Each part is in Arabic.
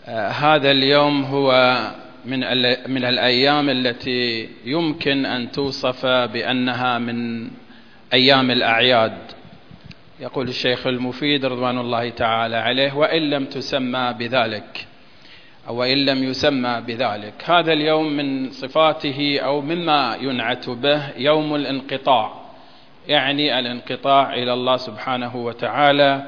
هذا اليوم هو من الأيام التي يمكن أن توصف بأنها من أيام الأعياد. يقول الشيخ المفيد رضوان الله تعالى عليه: وإن لم تسمى بذلك أو وإن لم يسمى بذلك، هذا اليوم من صفاته أو مما ينعت به يوم الانقطاع، يعني الانقطاع إلى الله سبحانه وتعالى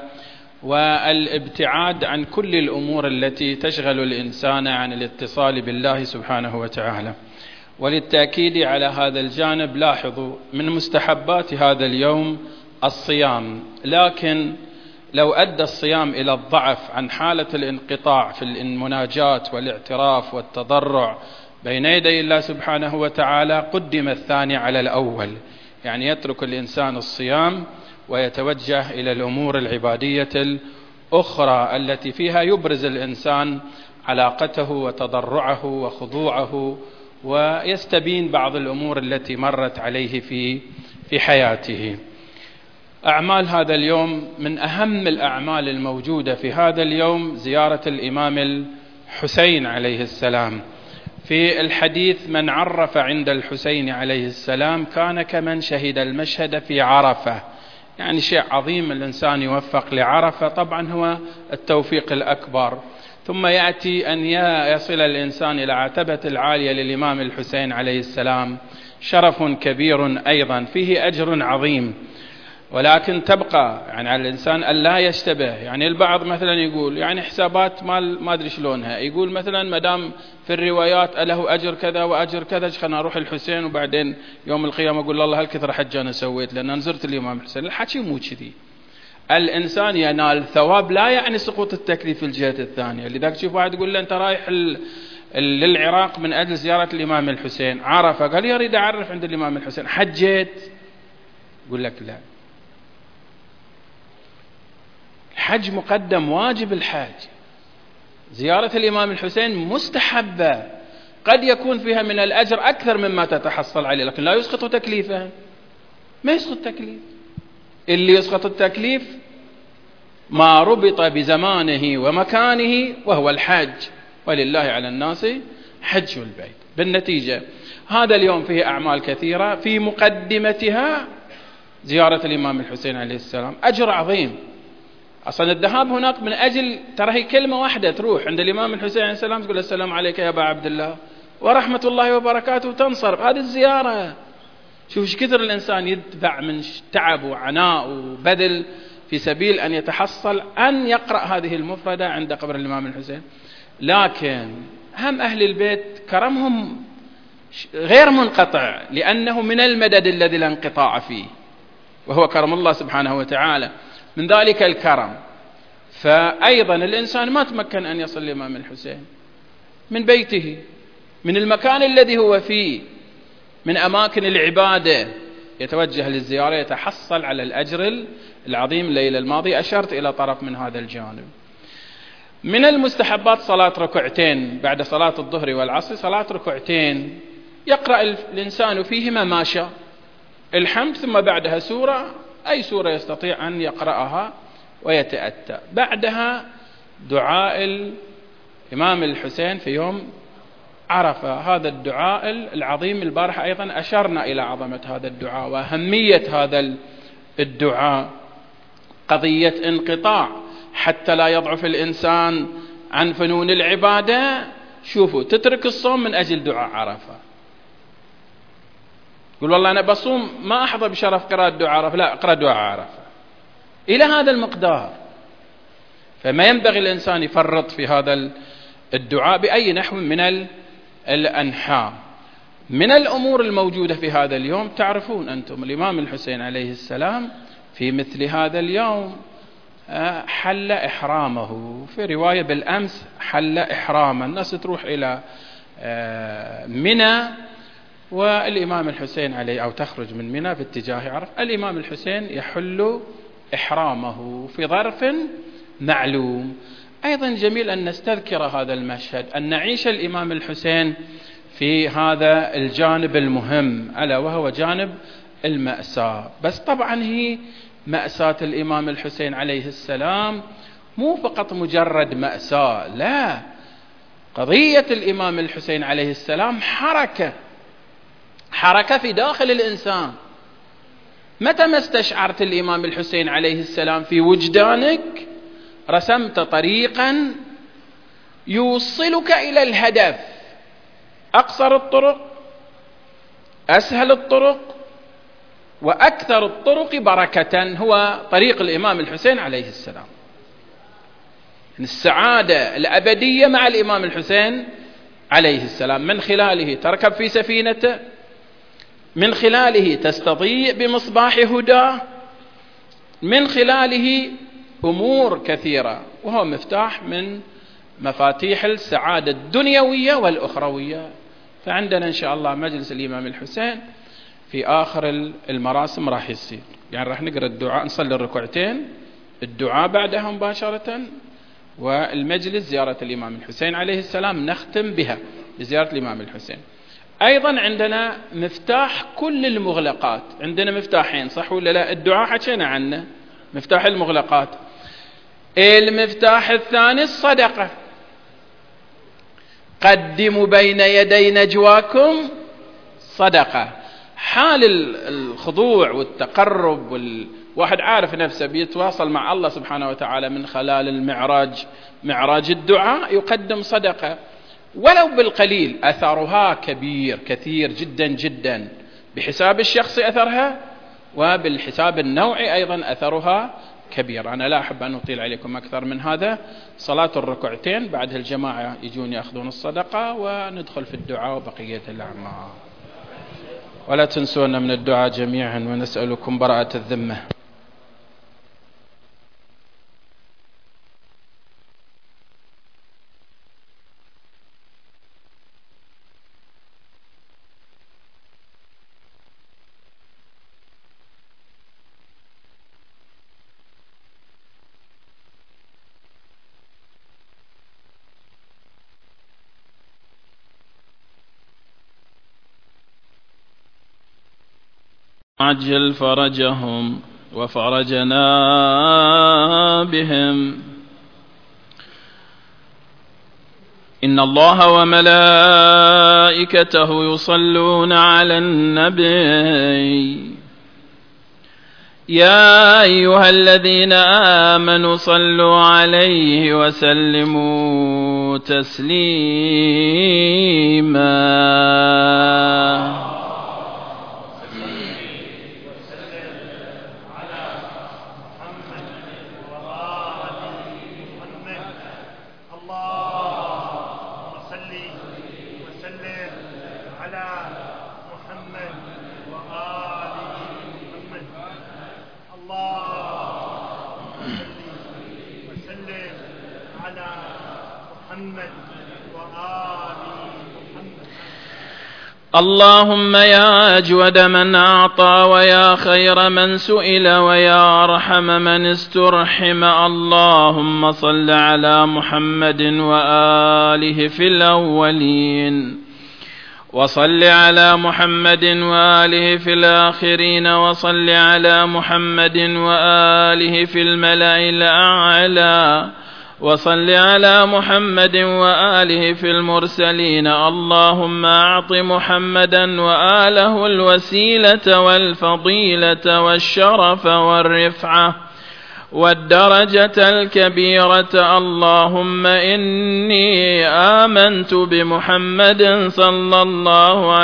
والابتعاد عن كل الأمور التي تشغل الإنسان عن الاتصال بالله سبحانه وتعالى. وللتأكيد على هذا الجانب لاحظوا من مستحبات هذا اليوم الصيام، لكن لو أدى الصيام إلى الضعف عن حالة الانقطاع في المناجاة والاعتراف والتضرع بين يدي الله سبحانه وتعالى قدم الثاني على الأول، يعني يترك الإنسان الصيام ويتوجه إلى الأمور العبادية الأخرى التي فيها يبرز الإنسان علاقته وتضرعه وخضوعه ويستبين بعض الأمور التي مرت عليه في حياته. أعمال هذا اليوم: من أهم الأعمال الموجودة في هذا اليوم زيارة الإمام الحسين عليه السلام. في الحديث: من عرف عند الحسين عليه السلام كان كمن شهد المشهد في عرفة، يعني شيء عظيم الإنسان يوفق لعرفة، طبعا هو التوفيق الأكبر. ثم يأتي أن يصل الإنسان إلى عتبة العالية للإمام الحسين عليه السلام، شرف كبير أيضا فيه أجر عظيم، ولكن تبقى يعني على الإنسان أن لا يشتبه. يعني البعض مثلا يقول يعني حسابات ما أدري شلونها، يقول مثلا مدام في الروايات له أجر كذا وأجر كذا خلنا أروح الحسين وبعدين يوم القيامة أقول الله هالكثر حج أنا سويت لأن نزرت الإمام الحسين. الحكي مو كذي. الإنسان ينال ثواب لا يعني سقوط التكليف في الجهة الثانية. لذلك تشوف واحد يقول له أنت رايح للعراق من أجل زيارة الإمام الحسين، عرفة، قال يريد أعرف عند الإمام الحسين، حجيت؟ يقول لك لا، الحج مقدم، واجب الحج. زيارة الإمام الحسين مستحبة، قد يكون فيها من الأجر أكثر مما تتحصل عليه، لكن لا يسقط تكليفه، ما يسقط تكليف. اللي يسقط التكليف ما ربط بزمانه ومكانه وهو الحج، ولله على الناس حج البيت. بالنتيجة هذا اليوم فيه أعمال كثيرة، في مقدمتها زيارة الإمام الحسين عليه السلام، أجر عظيم. أصلا الذهاب هناك من أجل ترى هي كلمة واحدة، تروح عند الإمام الحسين عليه السلام تقول السلام عليك يا أبا عبد الله ورحمة الله وبركاته وتنصرف. هذه الزيارة. شوف ايش كثر الإنسان يدفع من تعب وعناء وبذل في سبيل أن يتحصل أن يقرأ هذه المفردة عند قبر الإمام الحسين. لكن هم أهل البيت كرمهم غير منقطع، لأنه من المدد الذي لا انقطاع فيه، وهو كرم الله سبحانه وتعالى. من ذلك الكرم. فأيضا الإنسان ما تمكن أن يصل للإمام الحسين من بيته، من المكان الذي هو فيه، من أماكن العبادة، يتوجه للزيارة يتحصل على الأجر العظيم. الليلة الماضية أشرت إلى طرف من هذا الجانب. من المستحبات صلاة ركعتين بعد صلاة الظهر والعصر، صلاة ركعتين يقرأ الإنسان فيهما ما شاء، الحمد، ثم بعدها سورة، أي سورة يستطيع أن يقرأها ويتأتى. بعدها دعاء الإمام الحسين في يوم عرفة، هذا الدعاء العظيم. البارحة أيضا أشرنا إلى عظمة هذا الدعاء وأهمية هذا الدعاء، قضية انقطاع حتى لا يضعف الإنسان عن فنون العبادة. شوفوا، تترك الصوم من أجل دعاء عرفة، يقول والله أنا بصوم ما أحظى بشرف قراءة دعاء عرفة، لا، أقرأ دعاء عرفة إلى هذا المقدار. فما ينبغي الإنسان يفرط في هذا الدعاء بأي نحو من الأنحاء. من الأمور الموجودة في هذا اليوم، تعرفون أنتم الإمام الحسين عليه السلام في مثل هذا اليوم حل إحرامه، في رواية بالأمس حل إحراما. الناس تروح إلى منى والإمام الحسين عليه، أو تخرج من منى في اتجاه عرفة، الإمام الحسين يحل إحرامه في ظرف معلوم. أيضا جميل أن نستذكر هذا المشهد، أن نعيش الإمام الحسين في هذا الجانب المهم، ألا وهو جانب المأساة. بس طبعا هي مأساة الإمام الحسين عليه السلام مو فقط مجرد مأساة، لا، قضية الإمام الحسين عليه السلام حركة في داخل الإنسان. متى ما استشعرت الإمام الحسين عليه السلام في وجدانك رسمت طريقا يوصلك إلى الهدف. أقصر الطرق، أسهل الطرق، وأكثر الطرق بركة هو طريق الإمام الحسين عليه السلام. السعادة الأبدية مع الإمام الحسين عليه السلام، من خلاله تركب في سفينته، من خلاله تستضيء بمصباح هداه، من خلاله أمور كثيرة، وهو مفتاح من مفاتيح السعادة الدنيوية والأخروية. فعندنا إن شاء الله مجلس الإمام الحسين في آخر المراسم راح يصير، يعني راح نقرأ الدعاء، نصلي الركعتين، الدعاء بعدها مباشرة، والمجلس زيارة الإمام الحسين عليه السلام نختم بها بزيارة الإمام الحسين. أيضا عندنا مفتاح كل المغلقات، عندنا مفتاحين صح ولا لا؟ الدعاء حكينا عنه، مفتاح المغلقات. المفتاح الثاني الصدقة. قدموا بين يدي نجواكم صدقة. حال الخضوع والتقرب، والواحد عارف نفسه بيتواصل مع الله سبحانه وتعالى من خلال المعراج، معراج الدعاء، يقدم صدقة ولو بالقليل، أثرها كبير كثير جدا جدا، بحساب الشخص أثرها، وبالحساب النوعي أيضا أثرها كبير. أنا لا أحب أن أطيل عليكم أكثر من هذا. صلاة الركعتين بعدها الجماعة يجون يأخذون الصدقة، وندخل في الدعاء وبقية الأعمال. ولا تنسونا من الدعاء جميعا، ونسألكم براءة الذمة. عجل فرجهم وفرجنا بهم. إن الله وملائكته يصلون على النبي يا أيها الذين آمنوا صلوا عليه وسلموا تسليما. اللهم يا أجود من أعطى، ويا خير من سئل، ويا أرحم من استرحم، اللهم صل على محمد وآله في الأولين، وصل على محمد وآله في الآخرين، وصل على محمد وآله في الملأ الأعلى، وصل على محمد وآله في المرسلين. اللهم أعط محمدا وآله الوسيلة والفضيلة والشرف والرفعة والدرجة الكبيرة. اللهم إني آمنت بمحمد صلى الله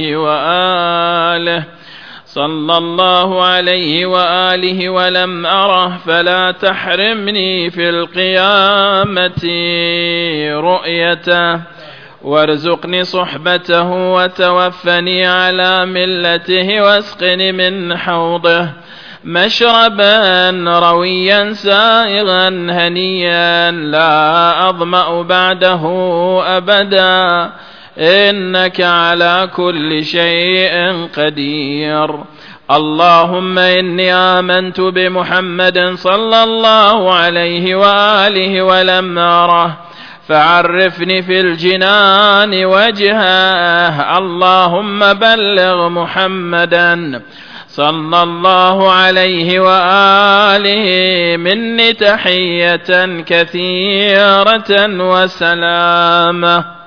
عليه وآله ولم أره، فلا تحرمني في القيامة رؤيته، وارزقني صحبته، وتوفني على ملته، واسقني من حوضه مشربا رويا سائغا هنيا لا أظمأ بعده أبدا، إنك على كل شيء قدير. اللهم إني آمنت بمحمد صلى الله عليه وآله ولم أره، فعرفني في الجنان وجهه. اللهم بلغ محمدا صلى الله عليه وآله مني تحية كثيرة وسلامة.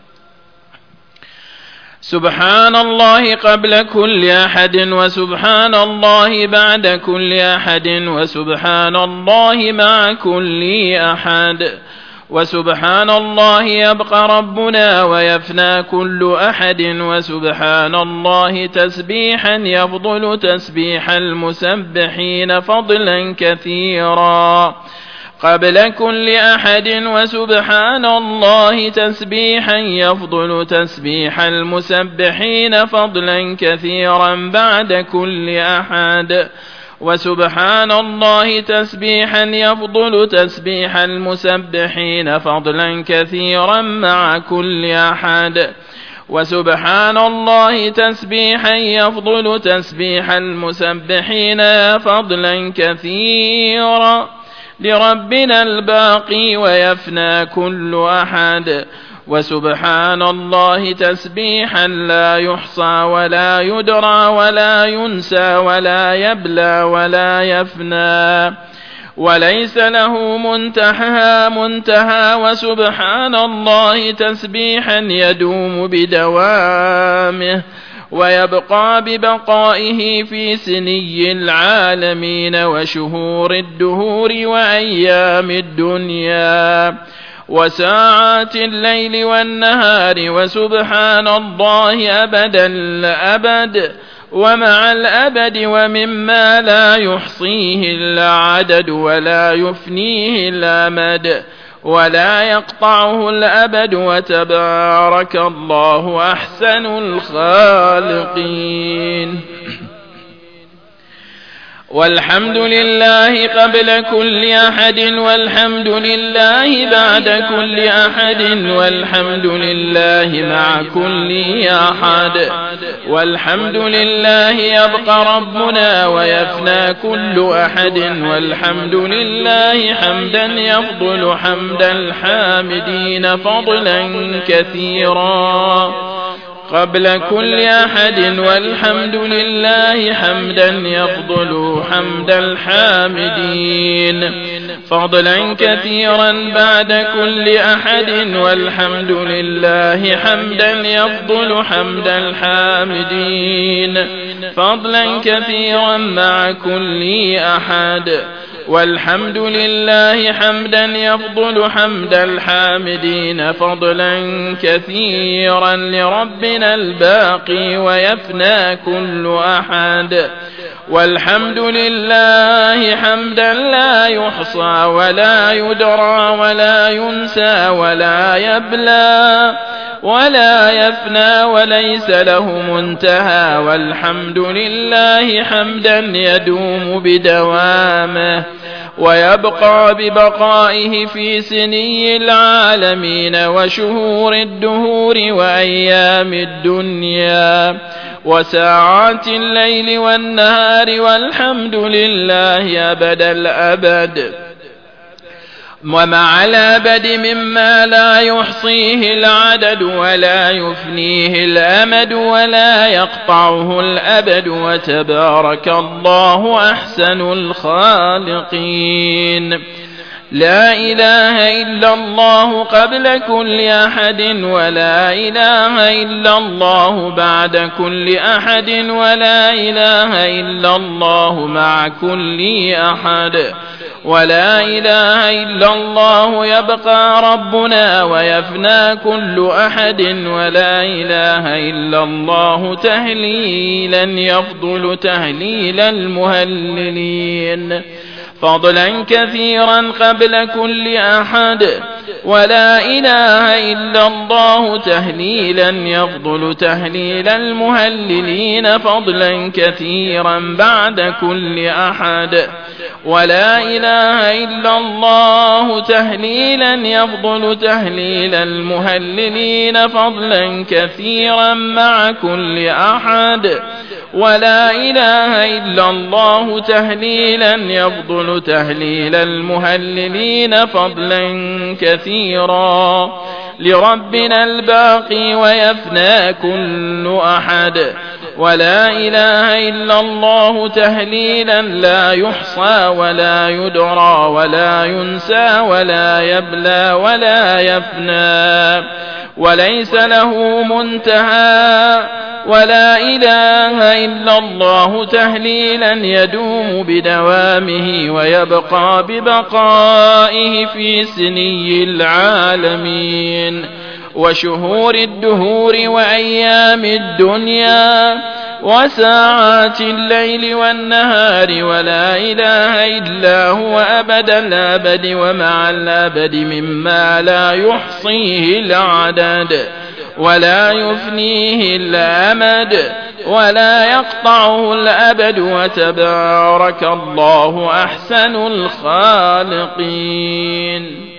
سبحان الله قبل كل أحد وسبحان الله بعد كل أحد وسبحان الله مع كل أحد وسبحان الله يبقى ربنا ويفنى كل أحد وسبحان الله تسبيحا يفضل تسبيح المسبحين فضلا كثيرا قبل كل أحد وسبحان الله تسبيحا يفضل تسبيح المسبحين فضلا كثيرا بعد كل أحد وسبحان الله تسبيحا يفضل تسبيح المسبحين فضلا كثيرا مع كل أحد وسبحان الله تسبيحا يفضل تسبيح المسبحين فضلا كثيرا لربنا الباقي ويفنى كل أحد وسبحان الله تسبيحا لا يحصى ولا يدرى ولا ينسى ولا يبلى ولا يفنى وليس له منتهى وسبحان الله تسبيحا يدوم بدوامه ويبقى ببقائه في سني العالمين وشهور الدهور وأيام الدنيا وساعات الليل والنهار وسبحان الله أبدا الأبد ومع الأبد ومما لا يحصيه العدد ولا يفنيه الأمد ولا يقطعه الأبد وتبارك الله أحسن الخالقين. والحمد لله قبل كل أحد والحمد لله بعد كل أحد والحمد لله مع كل أحد والحمد لله يبقى ربنا ويفنى كل أحد والحمد لله حمدا يفضل حمد الحامدين فضلا كثيرا قبل كل أحد والحمد لله حمدا يفضل حمد الحامدين فضلا كثيرا بعد كل أحد والحمد لله حمدا يفضل حمد الحامدين فضلا كثيرا مع كل أحد والحمد لله حمدا يفضل حمد الحامدين فضلا كثيرا لربنا الباقي ويفنى كل أحد والحمد لله حمدا لا يحصى ولا يدرى ولا ينسى ولا يبلى ولا يفنى وليس له منتهى والحمد لله حمدا يدوم بدوامه ويبقى ببقائه في سني العالمين وشهور الدهور وأيام الدنيا وساعات الليل والنهار والحمد لله أبد الأبد ومع الأبد مما لا يحصيه العدد ولا يفنيه الأمد ولا يقطعه الأبد وتبارك الله أحسن الخالقين. لا إله إلا الله قبل كل أحد ولا إله إلا الله بعد كل أحد ولا إله إلا الله مع كل أحد ولا إله إلا الله يبقى ربنا ويفنى كل أحد ولا إله إلا الله تهليلا يفضل تهليل المهللين فضلا كثيرا قبل كل أحد ولا إله إلا الله تهليلا يفضل تهليل المهللين فضلا كثيرا بعد كل أحد ولا إله إلا الله تهليلا يفضل تهليل المهللين فضلا كثيرا مع كل أحد ولا إله إلا الله تهليلا يفضل تهليل المهللين فضلا كثيرا لربنا الباقي ويفنى كل أحد ولا إله إلا الله تهليلا لا يحصى ولا يدرى ولا ينسى ولا يبلى ولا يفنى وليس له منتهى ولا إله إلا الله تهليلا يدوم بدوامه ويبقى ببقائه في سني العالمين وشهور الدهور وأيام الدنيا وساعات الليل والنهار ولا إله إلا هو أبد الأبد ومع الأبد مما لا يحصيه العدد ولا يفنيه الأمد ولا يقطعه الأبد وتبارك الله أحسن الخالقين.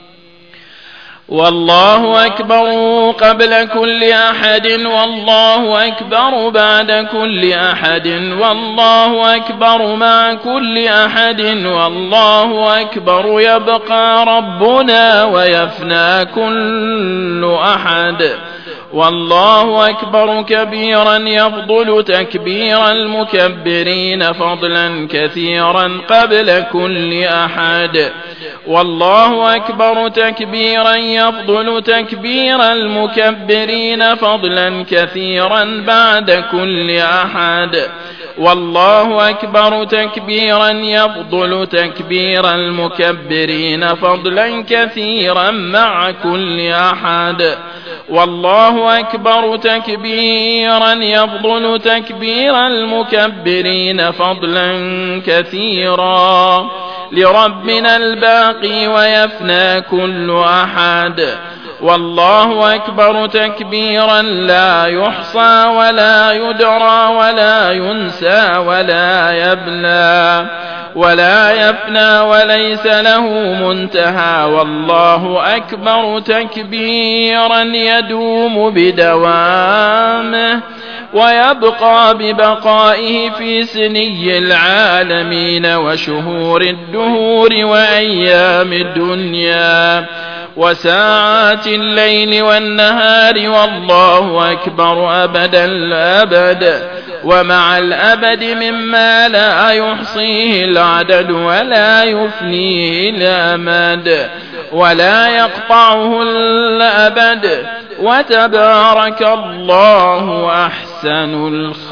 والله أكبر قبل كل أحد والله أكبر بعد كل أحد والله أكبر مع كل أحد والله أكبر يبقى ربنا ويفنى كل أحد والله أكبر كبيرا يفضل تكبير المكبرين فضلا كثيرا قبل كل أحد والله أكبر تكبيرا يفضل تكبير المكبرين فضلا كثيرا بعد كل أحد والله أكبر تكبيرا يفضل تكبير المكبرين فضلا كثيرا مع كل أحد والله أكبر تكبيرا يفضل تكبير المكبرين فضلا كثيرا لربنا الباقي ويفنى كل أحد والله أكبر تكبيرا لا يحصى ولا يدرى ولا ينسى ولا يبلى ولا يفنى وليس له منتهى والله أكبر تكبيرا يدوم بدوامه ويبقى ببقائه في سني العالمين وشهور الدهور وأيام الدنيا وساعات الليل والنهار والله أكبر أبد الأبد ومع الأبد مما لا يحصيه العدد ولا يفنيه الأمد ولا يقطعه الأبد وتبارك الله أحسن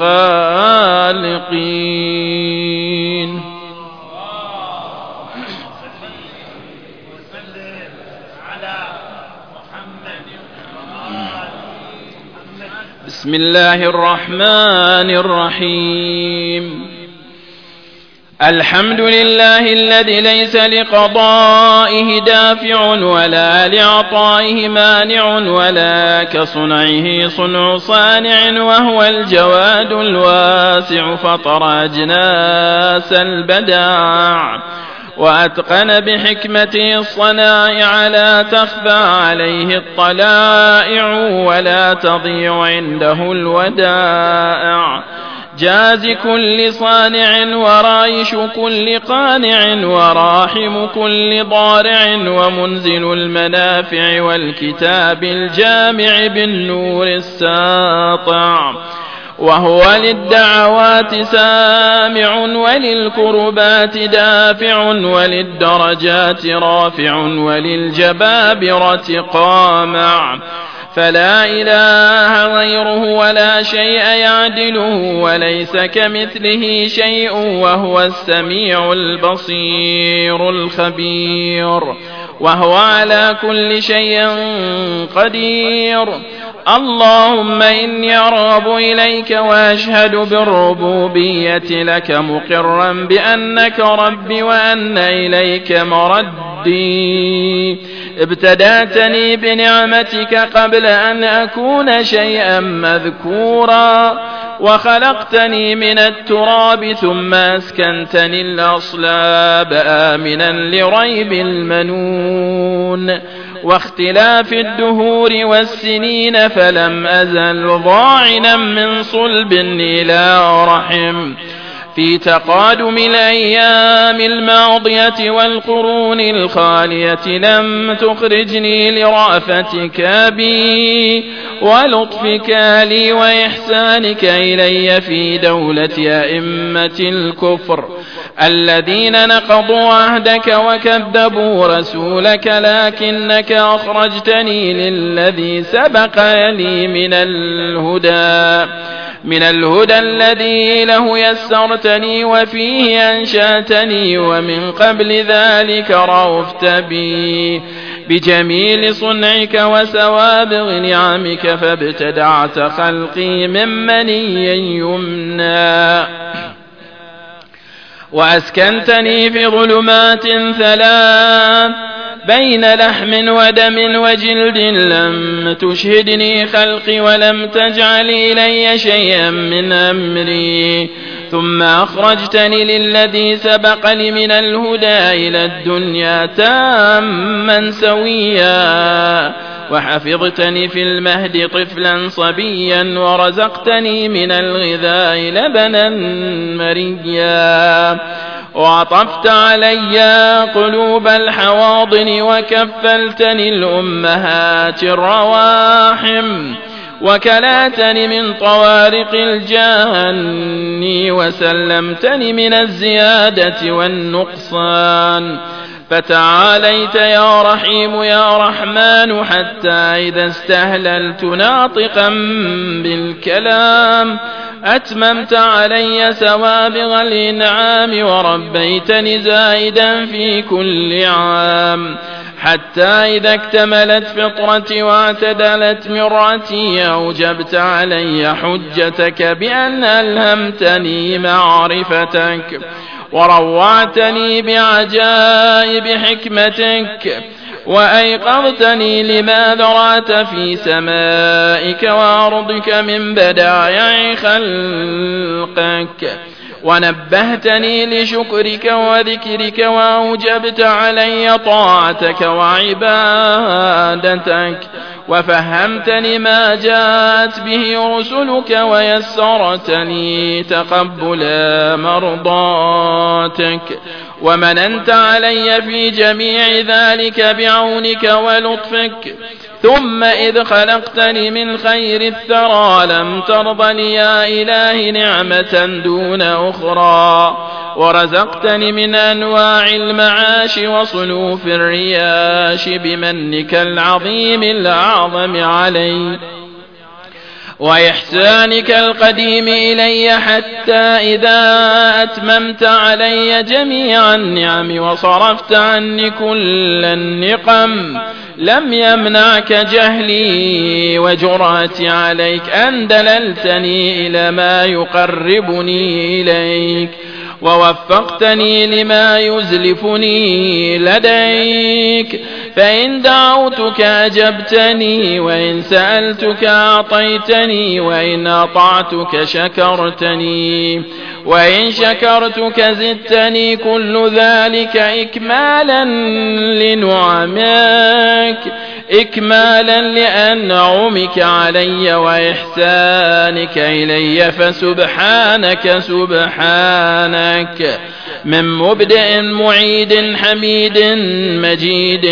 الخالقين. بسم الله الرحمن الرحيم الحمد لله الذي ليس لقضائه دافع ولا لعطائه مانع ولا كصنعه صنع صانع وهو الجواد الواسع فطر أجناس البداع وأتقن بحكمته الصنائع لا تخفى عليه الطلائع ولا تضيع عنده الودائع جاز كل صانع ورايش كل قانع وراحم كل ضارع ومنزل المنافع والكتاب الجامع بالنور الساطع وهو للدعوات سامع وللكربات دافع وللدرجات رافع وللجبابرة قامع فلا إله غيره ولا شيء يعدله وليس كمثله شيء وهو السميع البصير الخبير وهو على كل شيء قدير. اللهم إني أرغب إليك وأشهد بالربوبية لك مقرا بأنك ربي وأن إليك مردي ابتدأتني بنعمتك قبل أن أكون شيئا مذكورا وخلقتني من التراب ثم أسكنتني الأصلاب آمنا لريب المنون واختلاف الدهور والسنين فلم أزل ضاعنا من صلب إلى رحم في تقادم الأيام الماضية والقرون الخالية لم تخرجني لرأفتك بي ولطفك لي وإحسانك إلي في دولة أئمة الكفر الذين نقضوا عهدك وكذبوا رسولك، لكنك أخرجتني للذي سبق لي من الهدى الذي له يسرتني وفيه أنشأتني، ومن قبل ذلك رأفت بي بجميل صنعك وسوابغ نعمك، فابتدعت خلقي من مني يمنى وأسكنتني في ظلمات ثلاث بين لحم ودم وجلد، لم تشهدني خلقي ولم تجعل إلي شيئا من أمري، ثم أخرجتني للذي سبقني من الهدى إلى الدنيا تاما سويا، وحفظتني في المهد طفلا صبيا، ورزقتني من الغذاء لبنا مريا، وعطفت علي قلوب الحواضن، وكفلتني الأمهات الرواحم، وكلاتني من طوارق الجان، وسلمتني من الزيادة والنقصان. فتعاليت يا رحيم يا رحمن، حتى إذا استهللت ناطقا بالكلام أتممت علي سوابغ الإنعام، وربيتني زائدا في كل عام، حتى إذا اكتملت فطرتي واعتدلت مرتي أوجبت علي حجتك بأن ألهمتني معرفتك، وروعتني بعجائب حكمتك، وأيقظتني لما ذرات في سمائك وأرضك من بدائع خلقك، ونبهتني لشكرك وذكرك، وأوجبت علي طاعتك وعبادتك، وفهمتني ما جاءت به رسلك، ويسرتني تقبل مرضاتك، ومننت علي في جميع ذلك بعونك ولطفك. ثم إذ خلقتني من خير الثرى لم ترض لي يا إلهي نعمة دون أخرى، ورزقتني من أنواع المعاش وصنوف الرياش بمنك العظيم الأعظم علي وإحسانك القديم إلي، حتى إذا أتممت علي جميع النعم وصرفت عني كل النقم لم يمنعك جهلي وجرأتي عليك أن دللتني إلى ما يقربني إليك، ووفقتني لما يزلفني لديك، فإن دعوتك أجبتني، وإن سألتك أعطيتني، وإن أطعتك شكرتني، وإن شكرتك زدتني، كل ذلك إكمالا لنعمك، إكمالا لأنعمك علي وإحسانك إلي، فسبحانك سبحانك من مبدئ معيد حميد مجيد،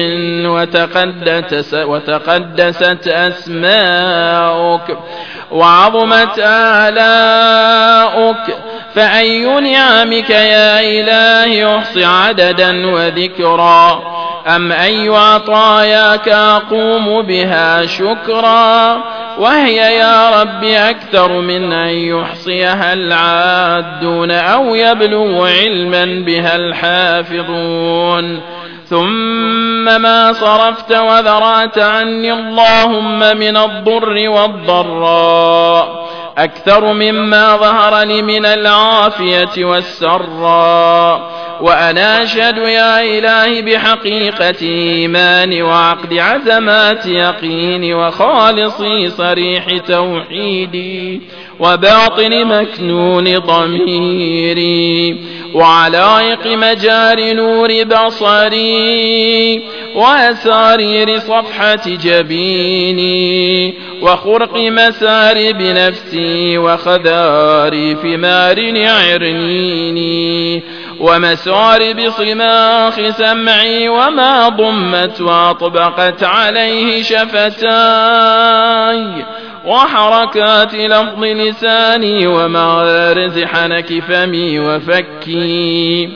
وتقدست أسماؤك وعظمت آلاؤك، فأي نعمك يا إلهي أحصي عددا وذكرا، أم أي عطاياك أقوم بها شكرا، وهي يا رب أكثر من أن يحصيها العادون أو يبلغ علما بها الحافظون. ثم ما صرفت وذرات عني اللهم من الضر والضراء أكثر مما ظهر لي من العافية والسراء، وأنا أشهد يا إلهي بحقيقة إيماني وعقد عزمات يقيني وخالصي صريح توحيدي وباطن مكنون ضميري وعلائق مجار نور بصري وأسارير صفحة جبيني وخرق مسارب نفسي وخذار ثمار عرنيني ومسارب صماخ سمعي وما ضمت وأطبقت عليه شفتاي وحركات لفظ لساني ومغارز حنك فمي وفكي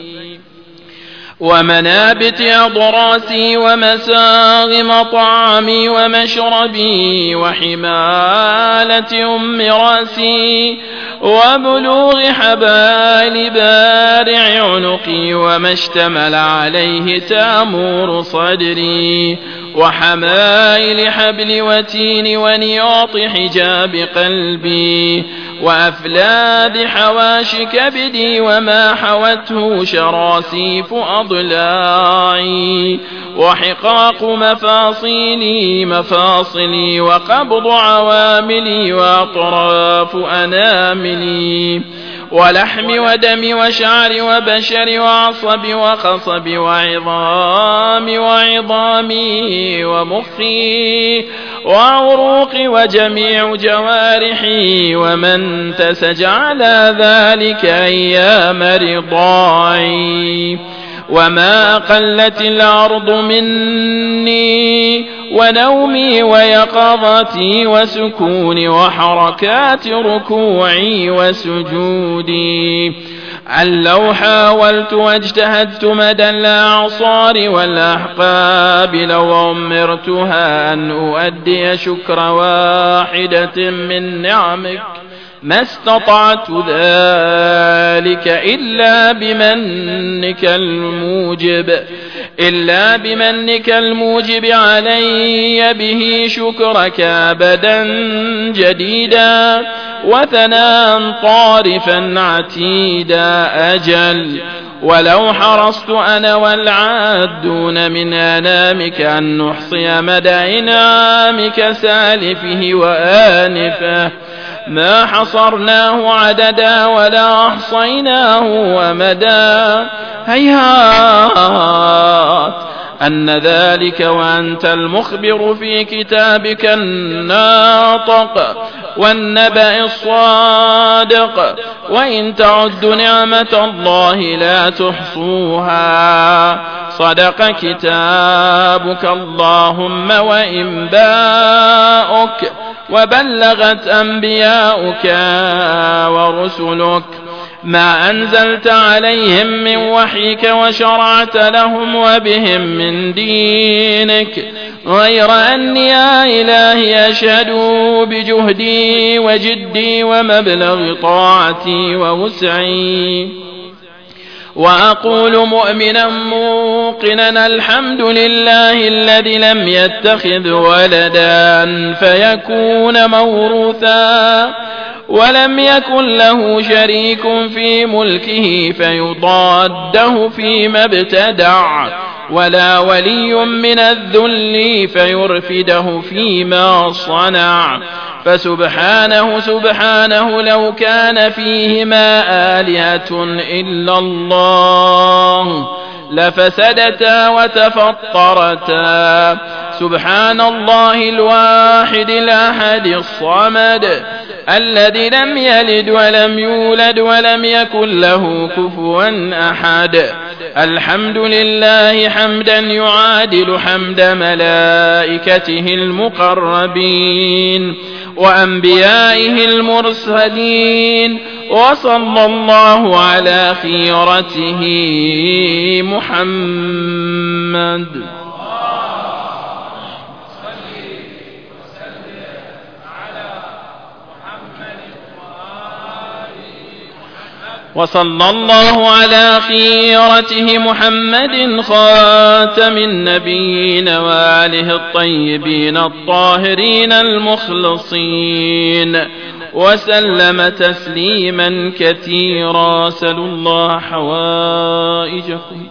ومنابت أضراسي ومساغم طعامي ومشربي وحمالة أم راسي وبلوغ حبال بارع عنقي وما اشتمل عليه تامور صدري وحمائل حبل وتين ونياط حجاب قلبي وأفلاد حواش كبدي وما حوته شراسيف أضلاعي وحقاق مفاصلي وقبض عواملي وأطراف أناملي ولحم ودم وشعر وبشر وعصب وخصب وعظامي ومخي وعروق وجميع جوارحي ومن تسج على ذلك أيام رضاعي وما قلت الأرض مني ونومي ويقظتي وسكوني وحركات ركوعي وسجودي أن لو حاولت واجتهدت مدى الأعصار والأحقاب لو أمرتها أن أؤدي شكر واحدة من نعمك ما استطعت ذلك إلا بمنك الموجب علي به شكرك أبدا جديدا وثناء طارفا عتيدا أجل ولو حرصت أنا والعادون من أنامك أن نحصي مدى إنعامك سالفه وآنفه ما حصرناه عددا ولا أحصيناه ومدى هيهات أن ذلك وأنت المخبر في كتابك الناطق والنبأ الصادق وإن تعدوا نعمة الله لا تحصوها صدق كتابك اللهم وإنباؤك وبلغت أنبياؤك ورسلك ما أنزلت عليهم من وحيك وشرعت لهم وبهم من دينك غير أني يا إلهي أشهد بجهدي وجدي ومبلغ طاعتي ووسعي وأقول مؤمنا موقنا الحمد لله الذي لم يتخذ ولدا فيكون موروثا ولم يكن له شريك في ملكه فيضاده فيما ابتدع ولا ولي من الذل فيرفده فيما صنع فسبحانه لو كان فيهما آلهة إلا الله لفسدتا وتفطرتا سبحان الله الواحد الأحد الصمد الذي لم يلد ولم يولد ولم يكن له كفوا أحد الحمد لله حمدا يعادل حمد ملائكته المقربين وأنبيائه المرسلين وصلى الله على خيرته محمد وصلى الله على خيرته محمد خاتم النبيين وآله الطيبين الطاهرين المخلصين وسلم تسليما كثيرا. سلوا الله حوائجكم.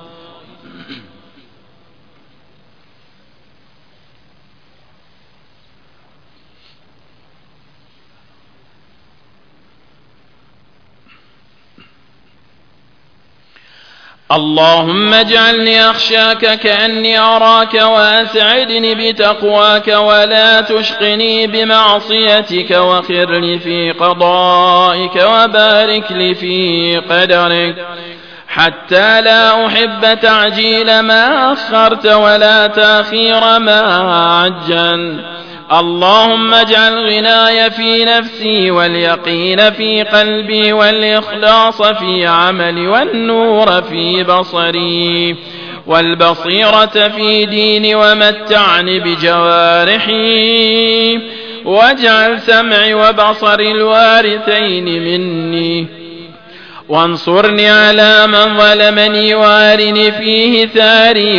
اللهم اجعلني أخشاك كأني أراك، وأسعدني بتقواك، ولا تشقني بمعصيتك، وخر لي في قضائك، وبارك لي في قدرك، حتى لا أحب تعجيل ما أخرت ولا تأخير ما عجلت. اللهم اجعل غناي في نفسي، واليقين في قلبي، والإخلاص في عملي، والنور في بصري، والبصيرة في ديني، ومتعني بجوارحي، واجعل سمعي وبصري الوارثين مني، وانصرني على من ظلمني، وارني فيه ثاري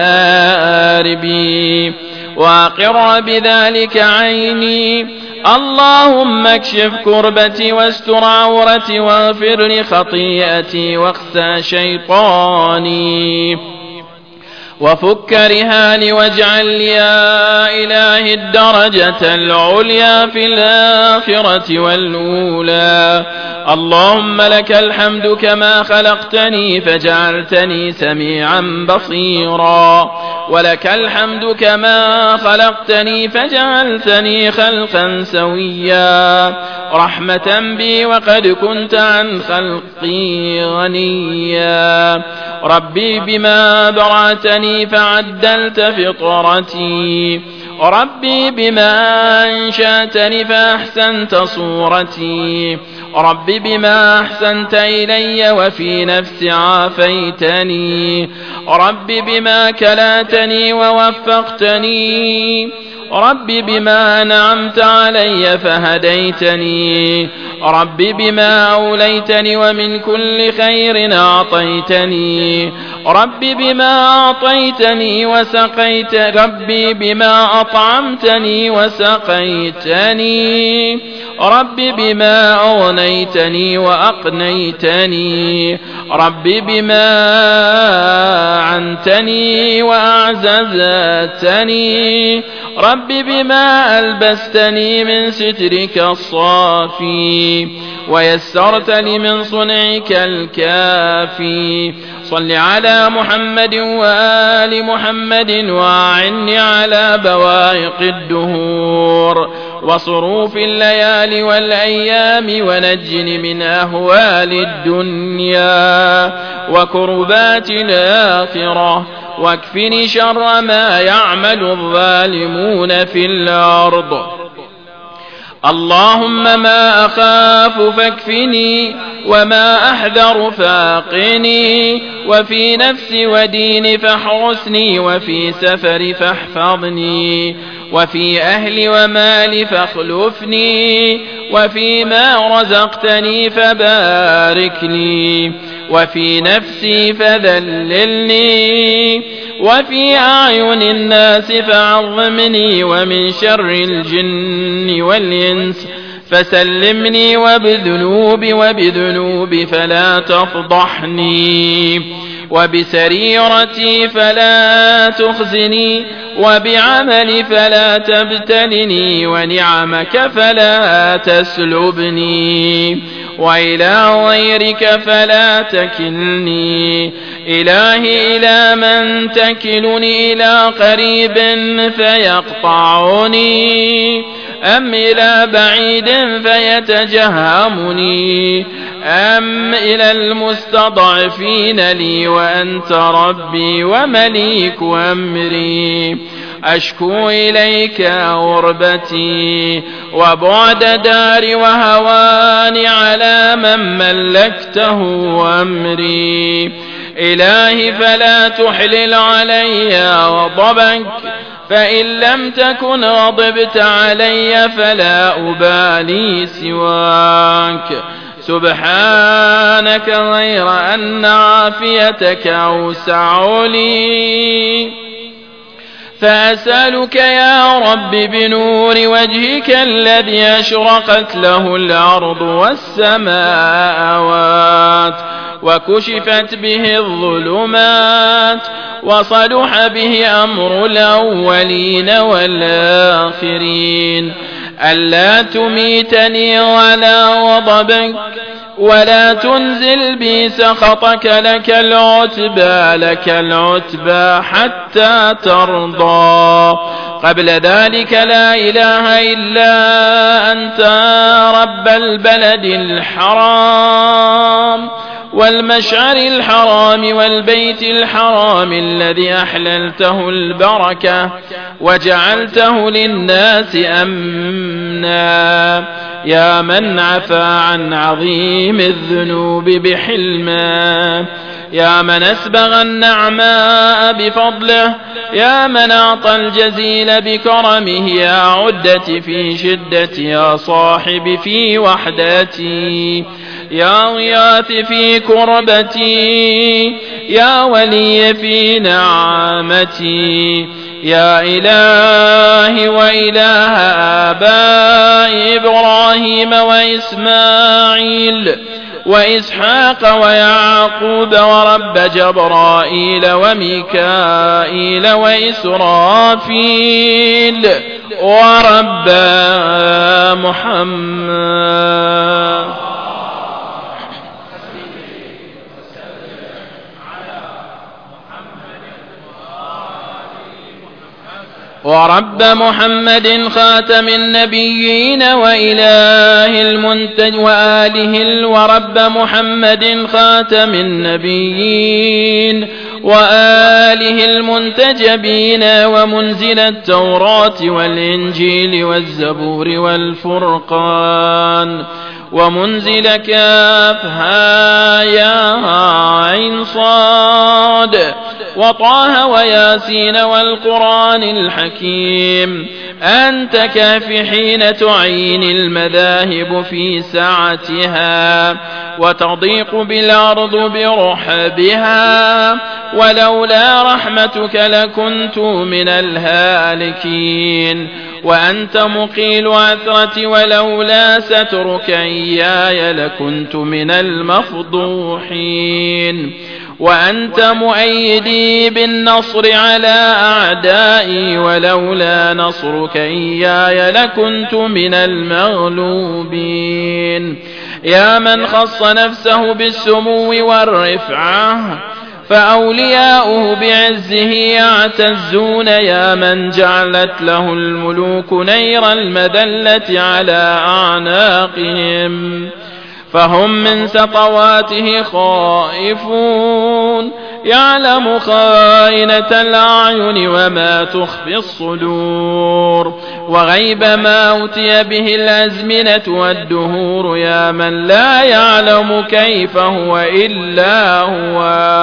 ومآربي، وأقر بذلك عيني. اللهم اكشف كربتي، واستر عورتي، واغفر لي خطيئتي، واخسى شيطاني، وفك رهاني، واجعل لي يا إلهي الدرجة العليا في الآخرة والأولى. اللهم لك الحمد كما خلقتني فجعلتني سميعا بصيرا، ولك الحمد كما خلقتني فجعلتني خلقا سويا، رحمة بي وقد كنت عن خلقي غنيا. ربي بما برأتني فعدلت فطرتي، ربي بما أنشأتني فأحسنت صورتي، ربي بما أحسنت إلي وفي نفسي عافيتني، ربي بما كلاتني ووفقتني، ربي بما أنعمت علي فهديتني، ربي بما أوليتني ومن كل خير أعطيتني، ربي بما أعطيتني وسقيت، ربي بما أطعمتني وسقيتني، ربي بما أغنيتني وأقنيتني، ربي بما أعنتني وأعززتني، ربي بما ألبستني من سترك الصافي، ويسرت لي من صنعك الكافي. صل على محمد وآل محمد، وأعني على بوائق الدهور وصروف الليالي والأيام، ونجني من أهوال الدنيا وكربات الآخرة، واكفني شر ما يعمل الظالمون في الأرض. اللهم ما أخاف فاكفني، وما أحذر فاقني، وفي نفسي وديني فاحرسني، وفي سفري فاحفظني، وفي أهلي ومالي فاخلفني، وفيما رزقتني فبارك لي، وفي نفسي فذللني، وفي أعين الناس فعظمني، ومن شر الجن والإنس فسلمني، وبذنوبي فلا تفضحني، وبسريرتي فلا تخزني، وبعملي فلا تبتلني، ونعمك فلا تسلبني، وإلى غيرك فلا تكلني. إلهي إلى من تكلني؟ إلى قريب فيقطعني، أم إلى بعيد فيتجهمني، أم إلى المستضعفين لي وأنت ربي ومليك أمري؟ أشكو إليك غربتي وبعد داري، وهواني على من ملكته أمري. إلهي فلا تحلل علي غضبك، فإن لم تكن غضبت علي فلا أبالي سواك. سبحانك غير أن عافيتك أوسع لي، فأسألك يا رب بنور وجهك الذي أشرقت له الأرض والسماوات وكشفت به الظلمات وصلح به أمر الأولين والآخرين، ألا تميتني على غضبك ولا تنزل بي سخطك، لك العتبى حتى ترضى. قبل ذلك لا إله إلا أنت رب البلد الحرام والمشعر الحرام والبيت الحرام الذي أحللته البركة وجعلته للناس أمنا، يا من عفا عن عظيم الذنوب بحلمه، يا من أسبغ النعماء بفضله، يا من أعطى الجزيل بكرمه، يا عدتي في شدتي، يا صاحبي في وحدتي، يا غياثي في كربتي، يا ولي في نعمتي، يا إلهي وإله آبائي إبراهيم وإسماعيل وإسحاق ويعقوب ورب جبرائيل وميكائيل وإسرافيل ورب محمد ورب محمد خاتم النبيين وإله المنتج ورب محمد خاتم النبيين وآله المنتجبين ومنزل التوراة والإنجيل والزبور والفرقان ومنزل كافها يا عين صاد وطه وياسين والقرآن الحكيم، أنت كافي حين تعين المذاهب في سعتها وتضيق بالأرض برحبها، ولولا رحمتك لكنت من الهالكين، وأنت مقيل عثرتي ولولا سترك إياي لكنت من المفضوحين، وأنت مؤيدي بالنصر على أعدائي ولولا نصرك إياي لكنت من المغلوبين، يا من خص نفسه بالسمو والرفعة فأولياؤه بعزه يعتزون، يا من جعلت له الملوك نير المذلة على أعناقهم فهم من سطواته خائفون، يعلم خائنة الأعين وما تخفي الصدور وغيب ما أوتي به الأزمنة والدهور، يا من لا يعلم كيف هو إلا هو،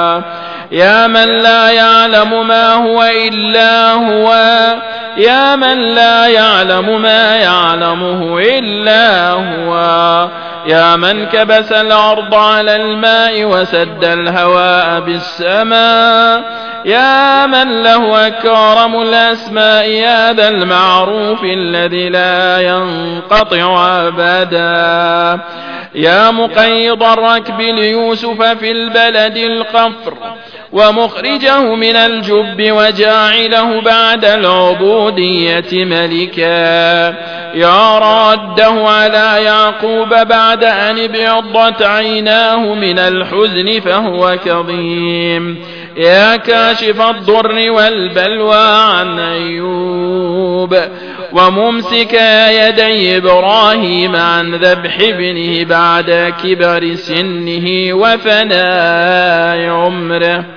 يا من لا يعلم ما هو إلا هو، يا من لا يعلم ما يعلمه إلا هو، يا من كبس الأرض على الماء وسد الهواء بالسماء، يا من له أكرم الأسماء، يا ذا المعروف الذي لا ينقطع أبدا، يا مقيض الركب ليوسف في البلد القفر ومخرجه من الجب وجاعله بعد العبودية ملكا، يا راده على يعقوب بعد أن ابيضت عيناه من الحزن فهو كظيم، يا كاشف الضر والبلوى عن أيوب وممسك يدي إبراهيم عن ذبح ابنه بعد كبر سنه وفناء عمره،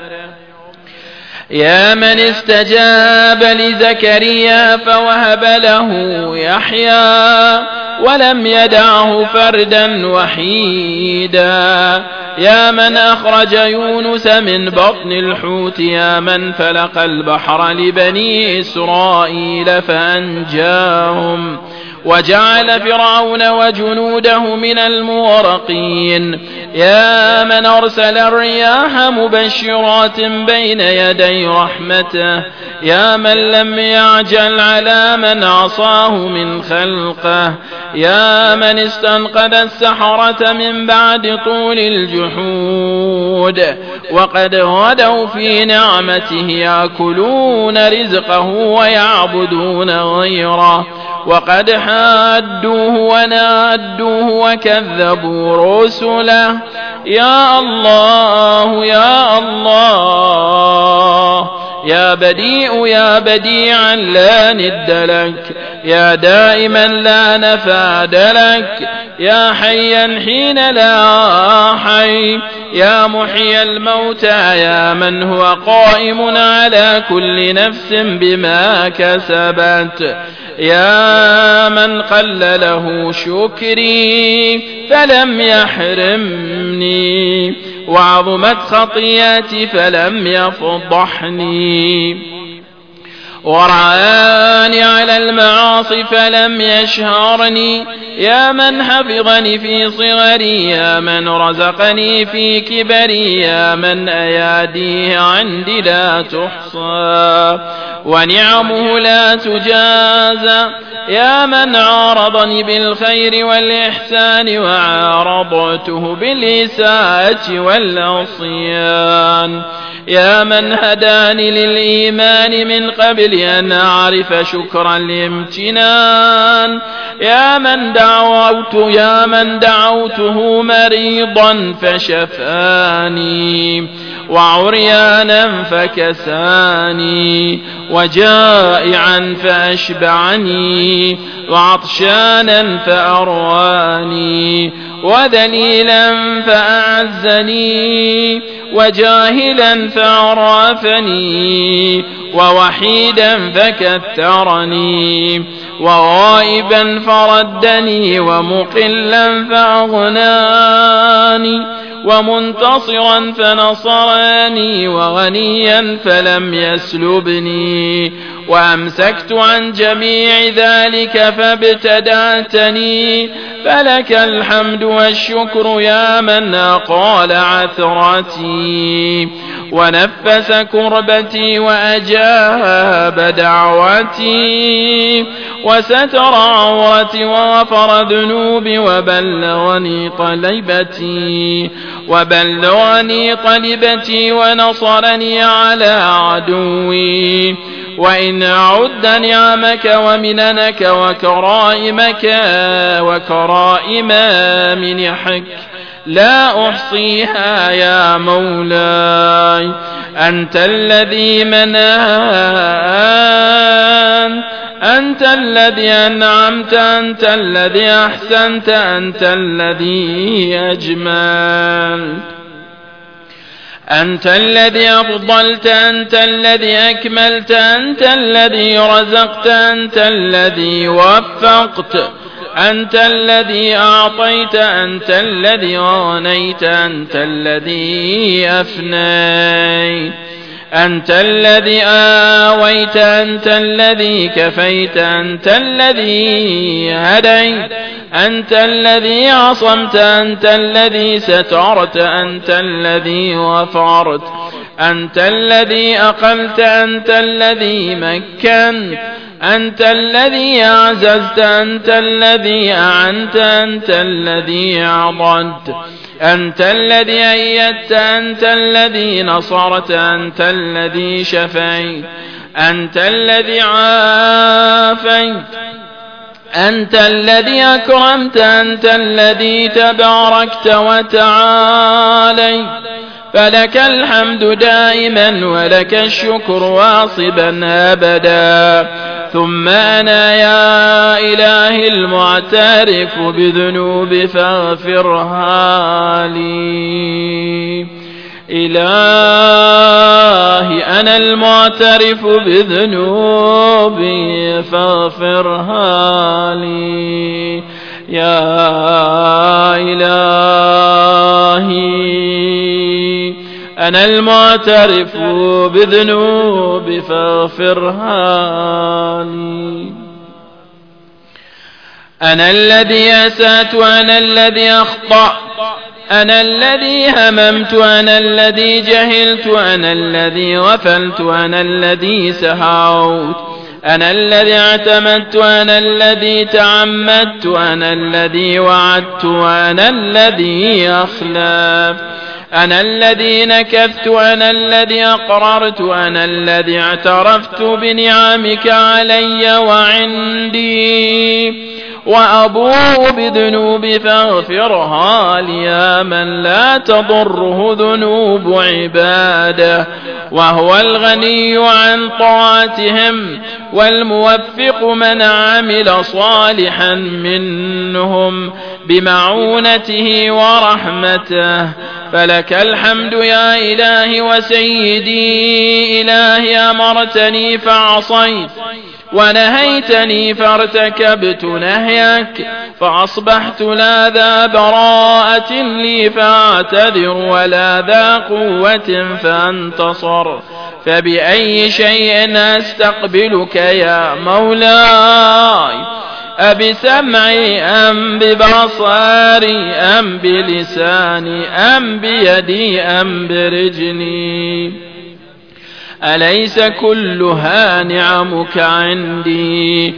يا من استجاب لزكريا فوهب له يحيى ولم يدعه فردا وحيدا، يا من أخرج يونس من بطن الحوت، يا من فلق البحر لبني إسرائيل فأنجاهم وجعل فرعون وجنوده من المغرقين. يا من أرسل الرياح مبشرات بين يدي رحمته، يا من لم يعجل على من عصاه من خلقه، يا من استنقذ السحرة من بعد طول الجحود وقد غدوا في نعمته يأكلون رزقه ويعبدون غيره، وقد حادوه ونادوه وكذبوا رسله. يا الله يا الله، يا بديع يا بديعا لا ند لك، يا دائما لا نفاد لك، يا حيا حين لا حي، يا محيي الموتى، يا من هو قائم على كل نفس بما كسبت، يا من قل له شكري فلم يحرمني، وعظمت خطيئتي فلم يفضحني، ورعاني على المعاصي فلم يشهرني، يا من حفظني في صغري، يا من رزقني في كبري، يا من أياديه عندي لا تحصى ونعمه لا تجازى، يا من عارضني بالخير والإحسان وعارضته بالإساءة والعصيان، يا من هداني للإيمان من قبل أن أعرف شكر الامتنان، يا من دعوته مريضا فشفاني، وعريانا فكساني، وجائعا فأشبعني، وعطشانا فأرواني، وذليلا فأعزني، وجاهلا فعرفني، ووحيدا فكثرني، وغائبا فردني، ومقلا فأغناني، ومنتصرا فنصرني، وغنيا فلم يسلبني، وأمسكت عن جميع ذلك فابتدأتني، فلك الحمد والشكر يا من أقال عثرتي ونفس كربتي وأجاب دعوتي وستر عورتي وغفر ذنوبي وبلغني طلبتي ونصرني على عدوي. وإن أعد نعمك ومننك وكرائم منحك لا أحصيها يا مولاي. أنت الذي منان، أنت الذي أنعمت، أنت الذي أحسنت، أنت الذي أجملت، أنت الذي أفضلت، أنت الذي أكملت، أنت الذي رزقت، أنت الذي وفقت، أنت الذي أعطيت، أنت الذي غنيت، أنت الذي أفنيت، أنت الذي آويت، أنت الذي كفيت، أنت الذي هديت، أنت الذي عصمت، أنت الذي سترت، أنت الذي غفرت، أنت الذي أقلت، أنت الذي مكنت، أنت الذي أعززت، أنت الذي أعنت، أنت الذي أعضدت، أنت الذي أيدت، أنت الذي نصرت، أنت الذي شفيت، أنت الذي عافيت، أنت الذي أكرمت، أنت الذي تباركت وتعاليت. فلك الحمد دائما ولك الشكر واصبا أبدا. ثم أنا يا إلهي المعترف بذنوب فاغفرها لي. إلهي أنا المعترف بذنوبي فاغفرها لي. يا إلهي أنا المعترف بذنوبي فاغفرها لي. أنا الذي أسأت، أنا الذي أخطأت، أنا الذي هممت، أنا الذي جهلت، أنا الذي غفلت، أنا الذي سهوت، أنا الذي اعتمدت، أنا الذي تعمدت، أنا الذي وعدت، أنا الذي أخلفت، أنا الذي نكثت، أنا الذي أقررت، أنا الذي اعترفت بنعمك علي وعندي، وأبوء بذنوبي فاغفرها لي يا من لا تضره ذنوب عباده، وهو الغني عن طاعتهم والموفق من عمل صالحا منهم بمعونته ورحمته. فلك الحمد يا إلهي وسيدي، إلهي أمرتني فعصيت، ونهيتني فارتكبت نهيك، فأصبحت لا ذا براءة لي فاعتذر، ولا ذا قوة فانتصر. فبأي شيء أستقبلك يا مولاي؟ أبسمعي أم ببصري أم بلساني أم بيدي أم برجلي؟ أليس كلها نعمك عندي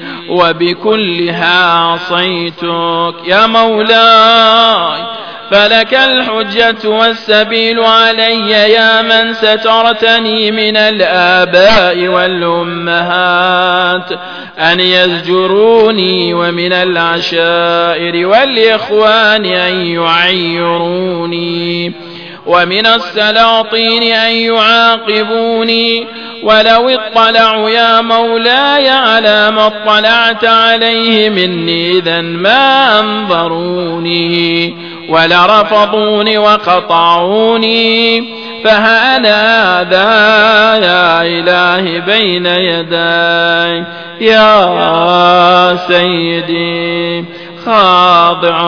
وبكلها عصيتك يا مولاي؟ فلك الحجة والسبيل علي يا من سترتني من الآباء والأمهات أن يزجروني، ومن العشائر والإخوان أن يعيروني، ومن السلاطين أن يعاقبوني. ولو اطلعوا يا مولاي على ما اطلعت عليه مني إذن ما أنظروني ولرفضوني وقطعوني. فهأنا ذا يا إلهي بين يداي يا سيدي، خاضع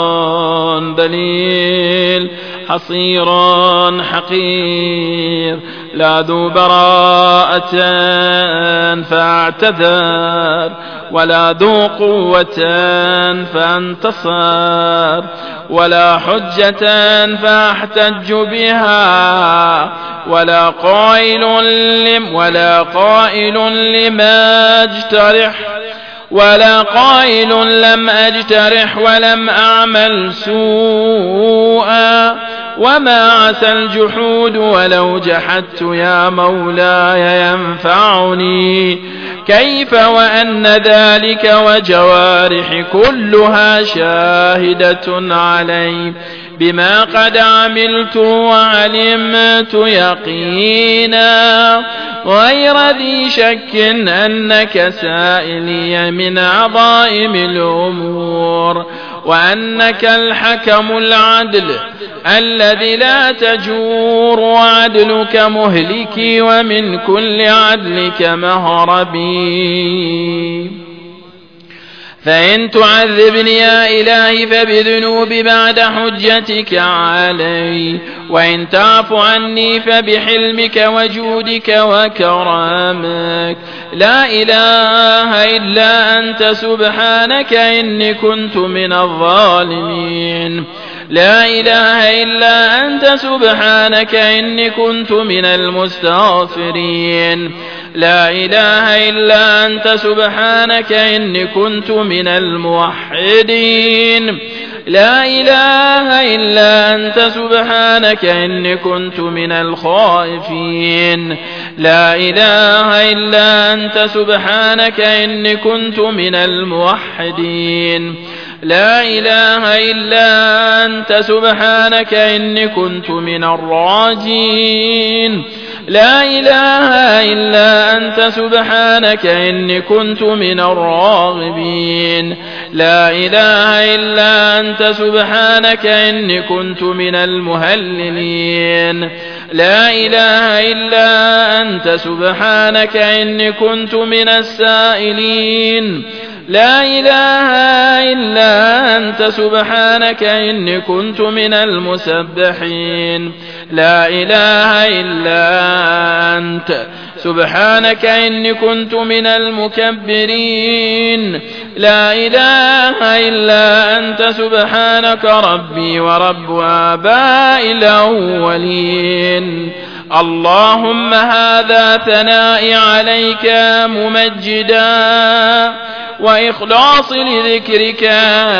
ذليل حصير حقير، لا ذو براءة فاعتذر، ولا ذو قوة فانتصر، ولا حجة فاحتج بها، ولا قائل لما اجترح، ولا قائل لم أجترح ولم أعمل سوءا. وما عسى الجحود ولو جحدت يا مولاي ينفعني، كيف وأن ذلك وجوارح كلها شاهدة علي بما قد عملت وعلمت يقينا، غير ذي شك أنك سائلي من عظائم الأمور، وأنك الحكم العدل الذي لا تجور، وعدلك مهلكي ومن كل عدلك مهربي. فإن تعذبني يا إلهي فبذنوبي بعد حجتك علي، وإن تعف عني فبحلمك وجودك وكرامك. لا إله إلا أنت سبحانك إني كنت من الظالمين، لا إله إلا أنت سبحانك إني كنت من المستغفرين، لا إله إلا أنت سبحانك إني كنت من الموحدين، لا إله إلا أنت سبحانك إني كنت من الخائفين، لا إله إلا أنت سبحانك إني كنت من الموحدين، لا إله إلا أنت سبحانك إني كنت من الراجين، لا إله إلا أنت سبحانك إني كنت من الراغبين، لا إله إلا أنت سبحانك إني كنت من المهللين، لا إله إلا أنت سبحانك إني كنت من السائلين، لا إله إلا أنت سبحانك إني كنت من المسبحين، لا إله إلا أنت سبحانك إني كنت من المكبرين، لا إله إلا أنت سبحانك ربي ورب آبائي الأولين. اللهم هذا ثنائي عليك ممجدا وإخلاص لذكرك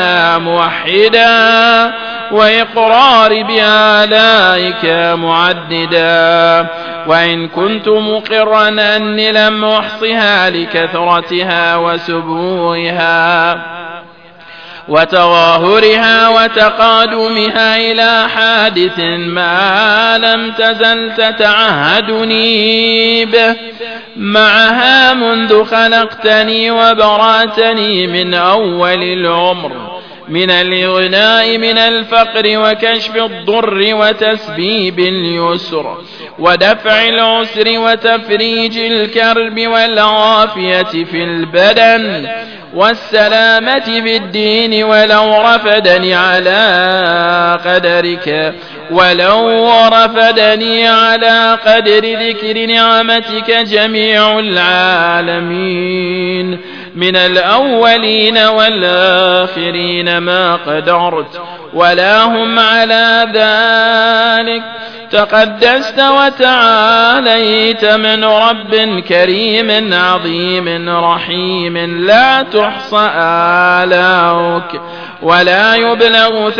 موحدا وإقرار بآلائك معددا. وإن كنت مقرا أني لم أحصها لكثرتها وسبوها وتظاهرها وتقادمها إلى حادث ما لم تزل تتعهدني به معها منذ خلقتني وبراتني من أول العمر، من الإغناء من الفقر وكشف الضر وتسبيب اليسر ودفع العسر وتفريج الكرب والعافية في البدن والسلامة في الدين. ولو رفدني على قدر ذكر نعمتك جميع العالمين من الأولين والآخرين ما قدرت ولا هم على ذلك. تقدست وتعاليت من رب كريم عظيم رحيم لا تحصى آلاؤك ولا يبلغ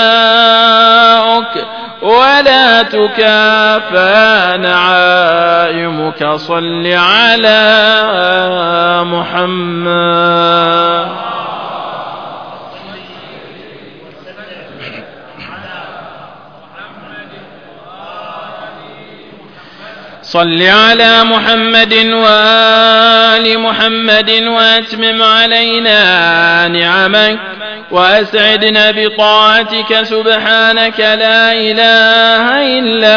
ثناؤك ولا تكافى نعائمك. صل على محمد. صل على محمد وآل محمد وأتمم علينا نعمك وأسعدنا بطاعتك. سبحانك لا إله إلا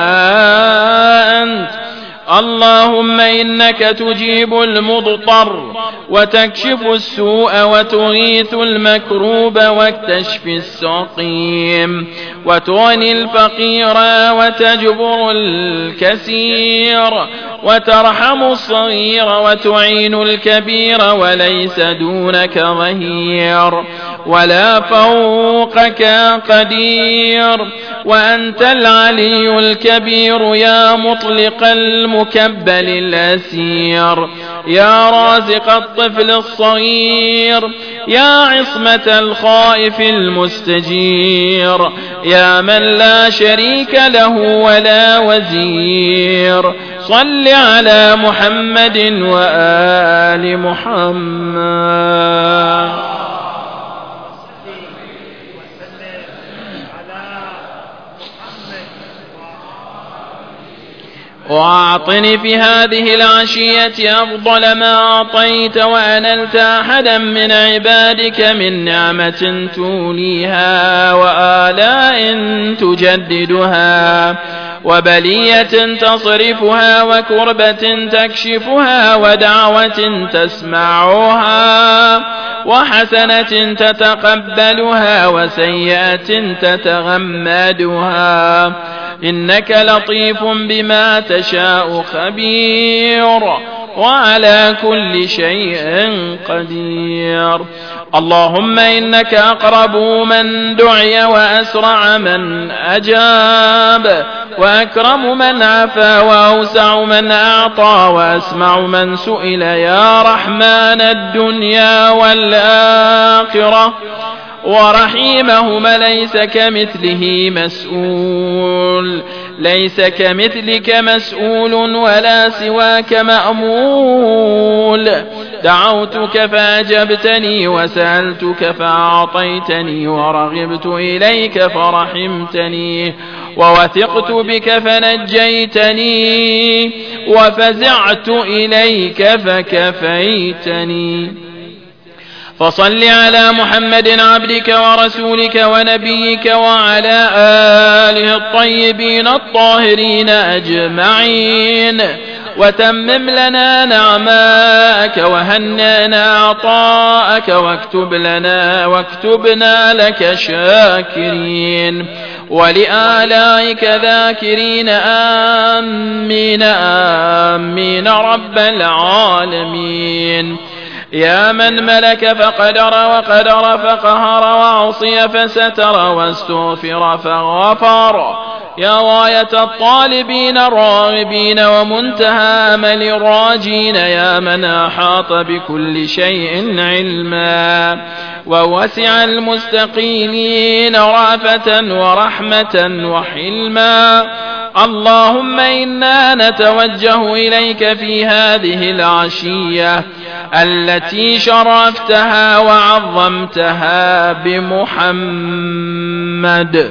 أنت. اللهم إنك تجيب المضطر وتكشف السوء وتغيث المكروب وتشفي السقيم وتغني الفقير وتجبر الكسير وترحم الصغير وتعين الكبير وليس دونك ظهير ولا فوقك قدير. وأنت العلي الكبير يا مطلق المكبل الأسير يا رازق الطفل الصغير يا عصمة الخائف المستجير يا من لا شريك له ولا وزير. صل على محمد وآل محمد. وأعطني في هذه العشية أفضل ما أعطيت وأنلت أحدا من عبادك من نعمة توليها وآلاء تجددها وبلية تصرفها وكربة تكشفها ودعوة تسمعها وحسنة تتقبلها وسيئة تتغمدها. إنك لطيف بما تشاء خبير وعلى كل شيء قدير. اللهم إنك أقرب من دعي وأسرع من أجاب وأكرم من عفا وأوسع من أعطى وأسمع من سئل يا رحمن الدنيا والآخرة ورحيمهما. ليس كمثلك مسؤول ولا سواك مأمول. دعوتك فأجبتني وسألتك فأعطيتني ورغبت إليك فرحمتني ووثقت بك فنجيتني وفزعت إليك فكفيتني. فصل على محمد عبدك ورسولك ونبيك وعلى آله الطيبين الطاهرين أجمعين وتمم لنا نعماءك وهنئنا عطاءك واكتبنا لك شاكرين ولآلائك ذاكرين. آمين آمين رب العالمين. يا من ملك فقدر وقدر فقهر وعصي فستر واستغفر فغفر، يا غاية الطالبين الراغبين ومنتهى أمل الراجين، يا من أحاط بكل شيء علما ووسع المستقيمين رأفة ورحمة وحلما. اللهم إنا نتوجه إليك في هذه العشية التي شرفتها وعظمتها بمحمد،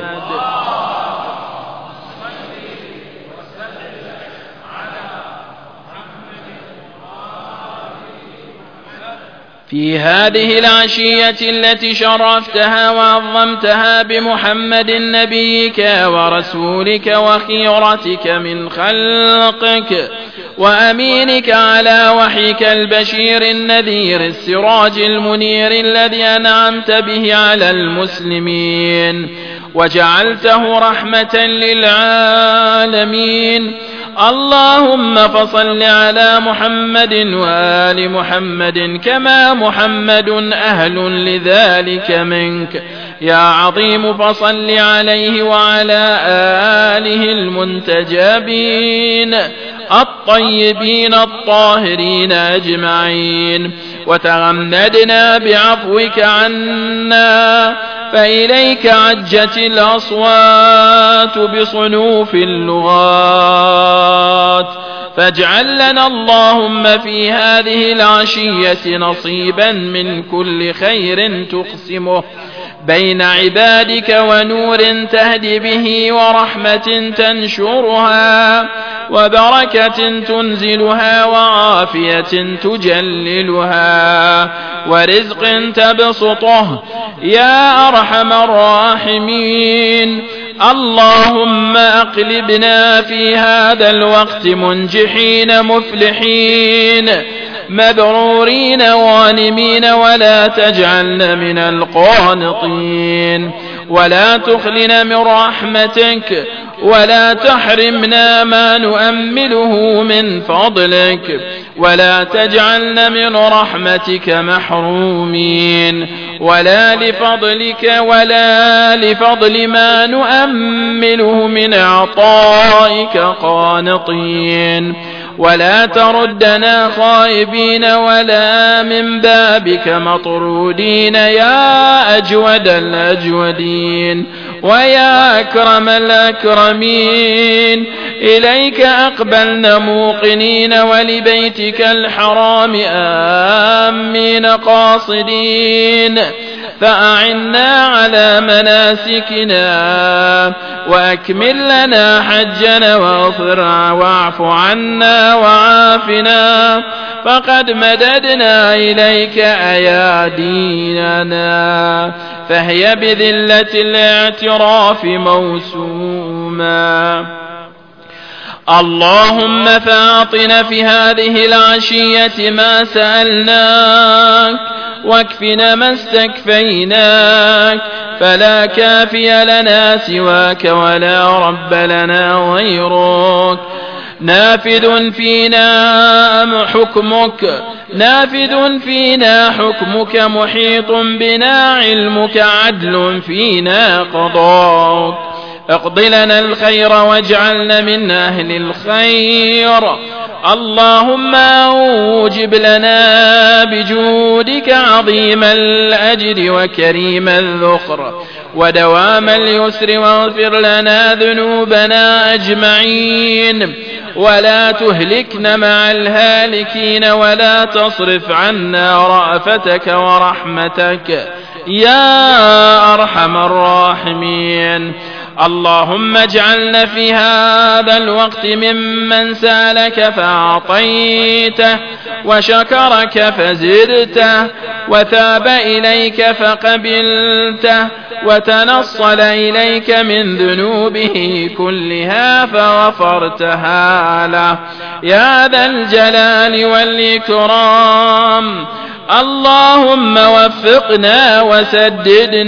في هذه العشية التي شرفتها وعظمتها بمحمد نبيك ورسولك وخيرتك من خلقك وأمينك على وحيك البشير النذير السراج المنير الذي أنعمت به على المسلمين وجعلته رحمة للعالمين. اللهم فصل على محمد وآل محمد كما محمد أهل لذلك منك يا عظيم، فصل عليه وعلى آله المنتجبين الطيبين الطاهرين أجمعين، وتغمدنا بعفوك عنا فإليك عجت الأصوات بصنوف اللغات، فاجعل لنا اللهم في هذه العشية نصيبا من كل خير تقسمه بين عبادك ونور تهدي به ورحمة تنشرها وبركة تنزلها وعافية تجللها ورزق تبسطه يا أرحم الراحمين. اللهم أقلبنا في هذا الوقت منجحين مفلحين مبرورين غانمين، ولا تجعلنا من القانطين، ولا تخلنا من رحمتك، ولا تحرمنا ما نؤمله من فضلك، ولا تجعلنا من رحمتك محرومين، ولا لفضل ما نؤمله من عطائك قانطين، ولا تردنا خائبين ولا من بابك مطرودين يا أجود الأجودين ويا أكرم الأكرمين. إليك أقبلنا موقنين ولبيتك الحرام آمين قاصدين، فأعنا على مناسكنا وأكمل لنا حجنا واعف عنا وعافنا، فقد مددنا إليك أيادينا فهي بذلة الاعتراف موسوما. اللهم فاعطنا في هذه العشية ما سألناك واكفنا ما استكفيناك، فلا كافي لنا سواك ولا رب لنا غيرك. نافذ فينا حكمك محيط بنا علمك عدل فينا قضاءك. اقض لنا الخير واجعلنا من أهل الخير. اللهم أوجب لنا بجودك عظيم الأجر وكريم الذخر ودوام اليسر، واغفر لنا ذنوبنا أجمعين ولا تهلكنا مع الهالكين، ولا تصرف عنا رأفتك ورحمتك يا أرحم الراحمين. اللهم اجعلنا في هذا الوقت ممن سألك فأعطيته وشكرك فزدته وتاب إليك فقبلته وتنصل إليك من ذنوبه كلها فغفرتها له يا ذا الجلال والإكرام. اللهم وفقنا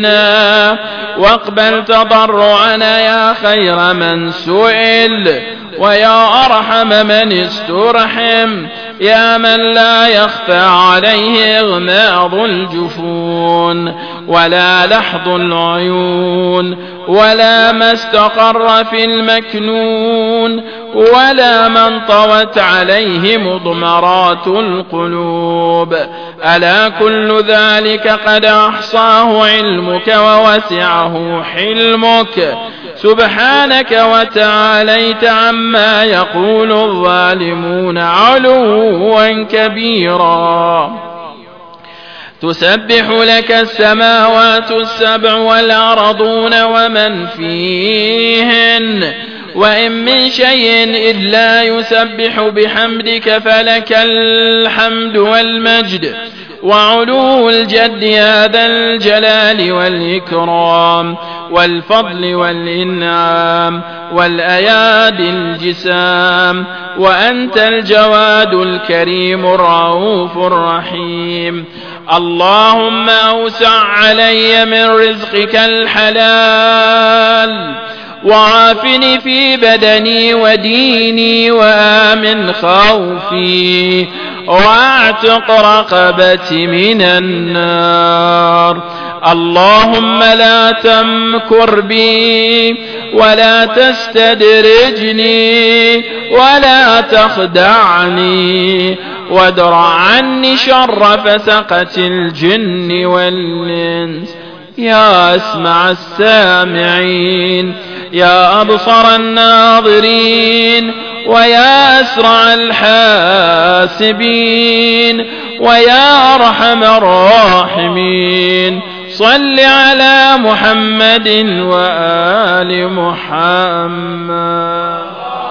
وسددنا واقبل تضرعنا يا خير من سئل، ويا أرحم من استرحم، يا من لا يخفى عليه إغماض الجفون ولا لحظ العيون، ولا ما استقر في المكنون، ولا من طوت عليه مضمرات القلوب. ألا كل ذلك قد أحصاه علمك ووسعه حلمك، سبحانك وتعاليت عما يقول الظالمون علوا كبيرا. تسبح لك السماوات السبع والأرضون ومن فيهن، وإن من شيء إلا يسبح بحمدك، فلك الحمد والمجد وعلو الجد يا ذا الجلال والإكرام والفضل والإنعام والأيادي الجسام، وأنت الجواد الكريم الرؤوف الرحيم. اللهم أوسع علي من رزقك الحلال، وعافني في بدني وديني، وآمن خوفي، واعتق رقبتي من النار. اللهم لا تمكر بي ولا تستدرجني ولا تخدعني، وادرع عني شر فسقة الجن والإنس. يا أسمع السامعين، يا أبصر الناظرين، ويا أسرع الحاسبين، ويا أرحم الراحمين، صل على محمد وآل محمد.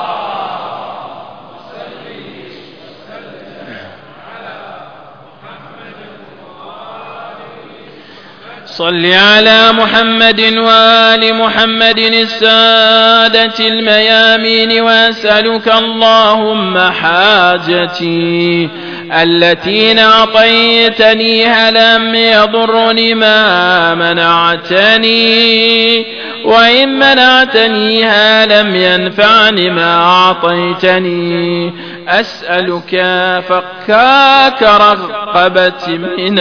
صل على محمد وآل محمد السادة الميامين، وأسألك اللهم حاجتي التي أعطيتنيها لم يضرني ما منعتني، وإن منعتنيها لم ينفعني ما أعطيتني. أسألك فكاك رقبتي من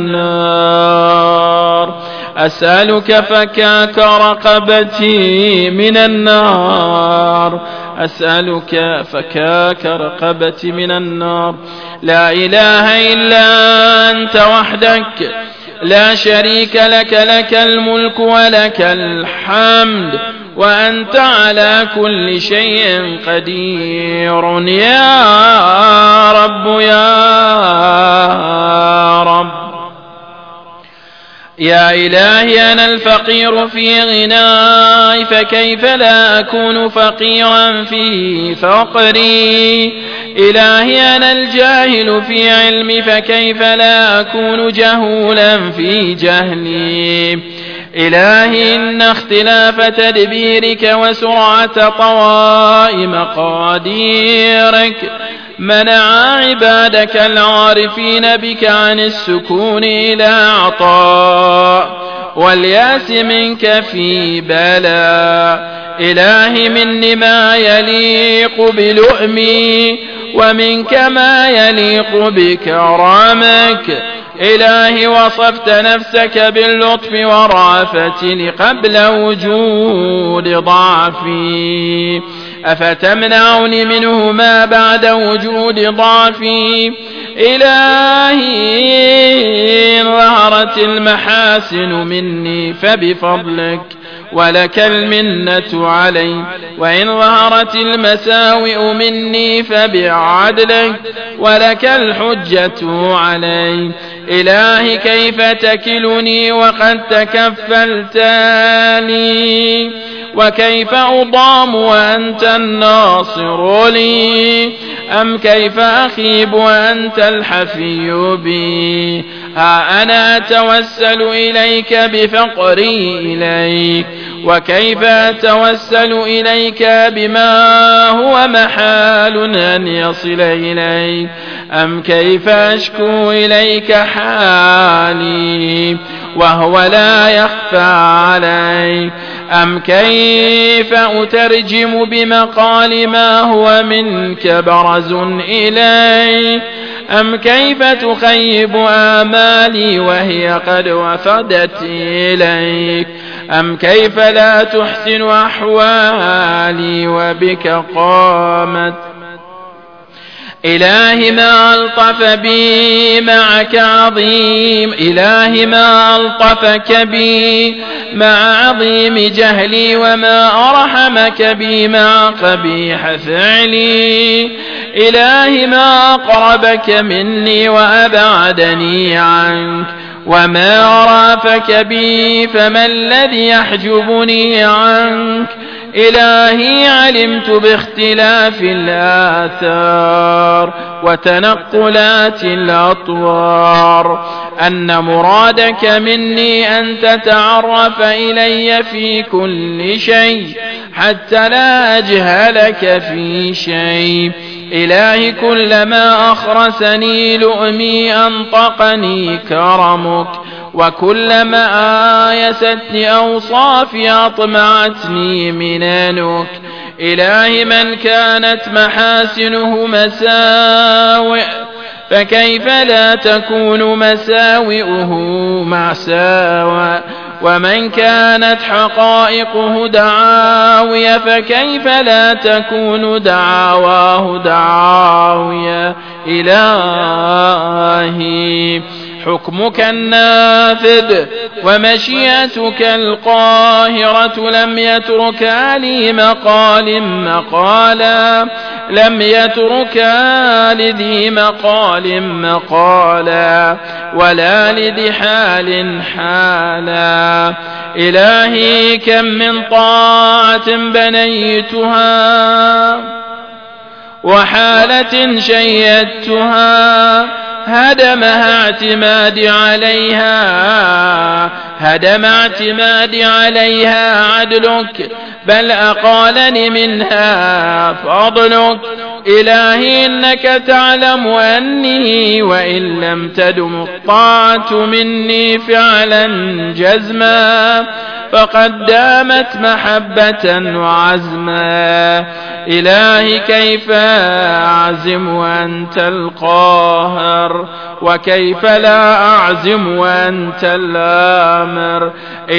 النار، أسألك فكاك رقبتي من النار، أسألك فكاك رقبتي من النار. لا إله إلا أنت وحدك لا شريك لك، لك الملك ولك الحمد، وأنت على كل شيء قدير. يا رب يا رب، يا إلهي أنا الفقير في غناي، فكيف لا أكون فقيرا في فقري؟ إلهي أنا الجاهل في علمي، فكيف لا أكون جهولا في جهلي؟ إلهي إن اختلاف تدبيرك وسرعة طوائم مقاديرك منع عبادك العارفين بك عن السكون إلى عطاء، والياس منك في بلاء. إلهي مني ما يليق بلؤمي، ومنك ما يليق بكرامك. إلهي وصفت نفسك باللطف والرأفة قبل وجود ضعفي، أفتمنعني منهما بعد وجود ضعفي؟ إلهي إن ظهرت المحاسن مني فبفضلك، ولك المنة علي، وإن ظهرت المساوئ مني فبعدلك، ولك الحجة علي. إلهي كيف تكلني وقد تكفلت لي، وكيف أضام وأنت الناصر لي، أم كيف أخيب وأنت الحفي بي؟ ها أنا أتوسل إليك بفقري إليك، وكيف أتوسل إليك بما هو محال أن يصل إليك؟ أم كيف أشكو إليك حالي وهو لا يخفى عليك؟ أم كيف أترجم بمقال ما هو منك برز إليك أم كيف تخيب آمالي وهي قد وفدت إليك أم كيف لا تحسن أحوالي وبك قامت إلهي ما ألطف بي معك عظيم إلهي ما ألطفك بي مع عظيم جهلي وما أرحمك بي مع قبيح فعلي إلهي ما أقربك مني وأبعدني عنك وما رافك بي فما الذي يحجبني عنك إلهي علمت باختلاف الآثار وتنقلات الأطوار أن مرادك مني أن تتعرف إلي في كل شيء حتى لا أجهلك في شيء إلهي كلما أخرسني لؤمي أنطقني كرمك وكلما آيستني أوصافي أطمعتني منانك إلهي من كانت محاسنه مساوئ فكيف لا تكون مساوئه مساوى ومن كانت حقائقه دعاوي فكيف لا تكون دعاواه دعاوي إلهي حكمك النافذ ومشيئتك القاهرة لم يتركا لي مقالا لم يتركا لذي مقال مقالا ولا لذي حال حالا إلهي كم من طاعة بنيتها وحالة شيدتها هدم اعتمادي عليها عدلك بل أقالني منها فضلك إلهي إنك تعلم أني وإن لم تدم الطاعة مني فعلا جزما فقد دامت محبة وعزما إلهي كيف أعزم وأنت القاهر وكيف لا أعزم وأنت الآمر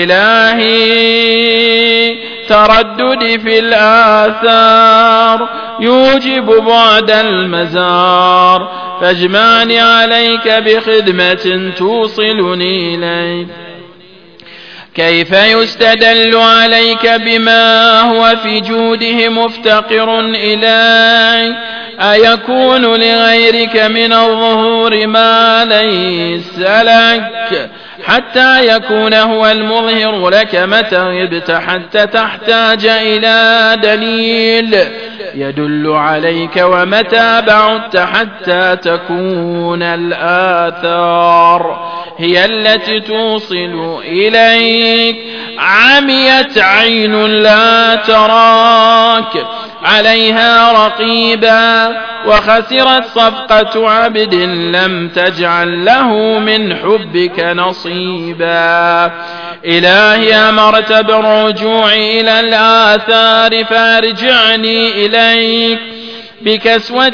إلهي ترددي في الآثار يوجب بعد المزار فاجمعني عليك بخدمة توصلني إليك كيف يستدل عليك بما هو في جوده مفتقر إليك أيكون لغيرك من الظهور ما ليس لك حتى يكون هو المظهر لك متى غبت حتى تحتاج إلى دليل يدل عليك ومتى بعدت حتى تكون الآثار هي التي توصل إليك عميت عين لا تراك عليها رقيبا وخسرت صفقة عبد لم تجعل له من حبك نصيبا إلهي أمرت بالرجوع إلى الآثار فارجعني إليك بكسوة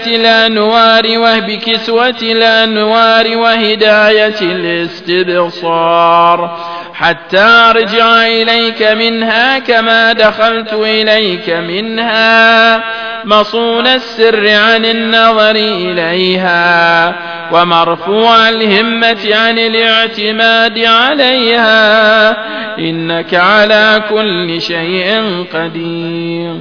الأنوار وهداية الاستبصار حتى أرجع إليك منها كما دخلت إليك منها مصون السر عن النظر إليها ومرفوع الهمة عن الاعتماد عليها إنك على كل شيء قدير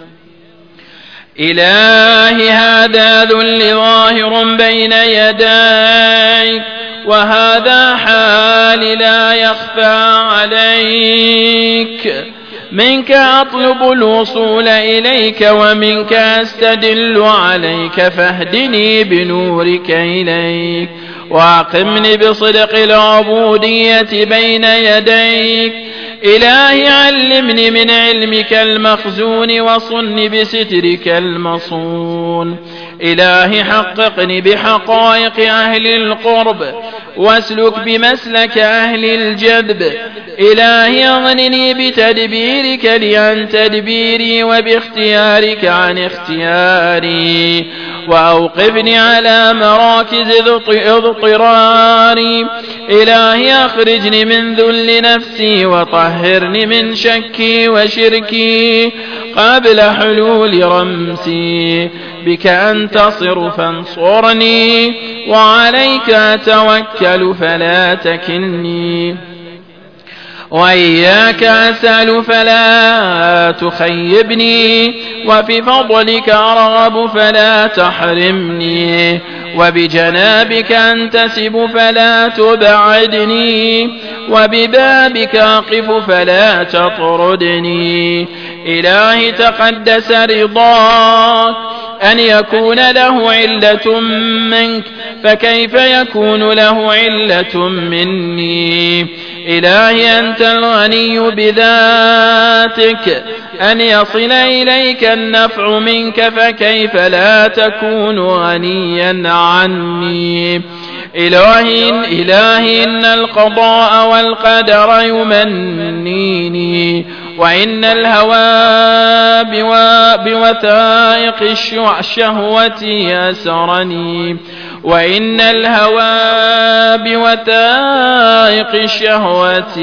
إلهي هذا ذل ظاهر بين يديك وهذا حال لا يخفى عليك منك أطلب الوصول إليك ومنك أستدل عليك فاهدني بنورك إليك وأقمني بصدق العبودية بين يديك إلهي علمني من علمك المخزون وصن بسترك المصون. إلهي حققني بحقائق أهل القرب واسلك بمسلك أهل الجذب. إلهي أغنني بتدبيرك لعن تدبيري وباختيارك عن اختياري، وأوقفني على مراكز اضطراري. إلهي أخرجني من ذل نفسي وطهرني من شكي وشركي قبل حلول رمسي. بك أنتصر فانصرني وعليك أتوكل فلا تكلني، وإياك أسأل فلا تخيبني، وفي فضلك أرغب فلا تحرمني، وبجنابك أنتسب فلا تبعدني، وببابك أقف فلا تطردني. إلهي تقدس رضاك أن يكون له علة منك، فكيف يكون له علة مني؟ إلهي أنت الغني بذاتك أن يصل إليك النفع منك، فكيف لا تكون غنيا عني؟ إلهي إن القضاء والقدر يمنيني، وإن الهوى بوثائق الشهوة يسرني، وإن الهوى بوثائق الشهوة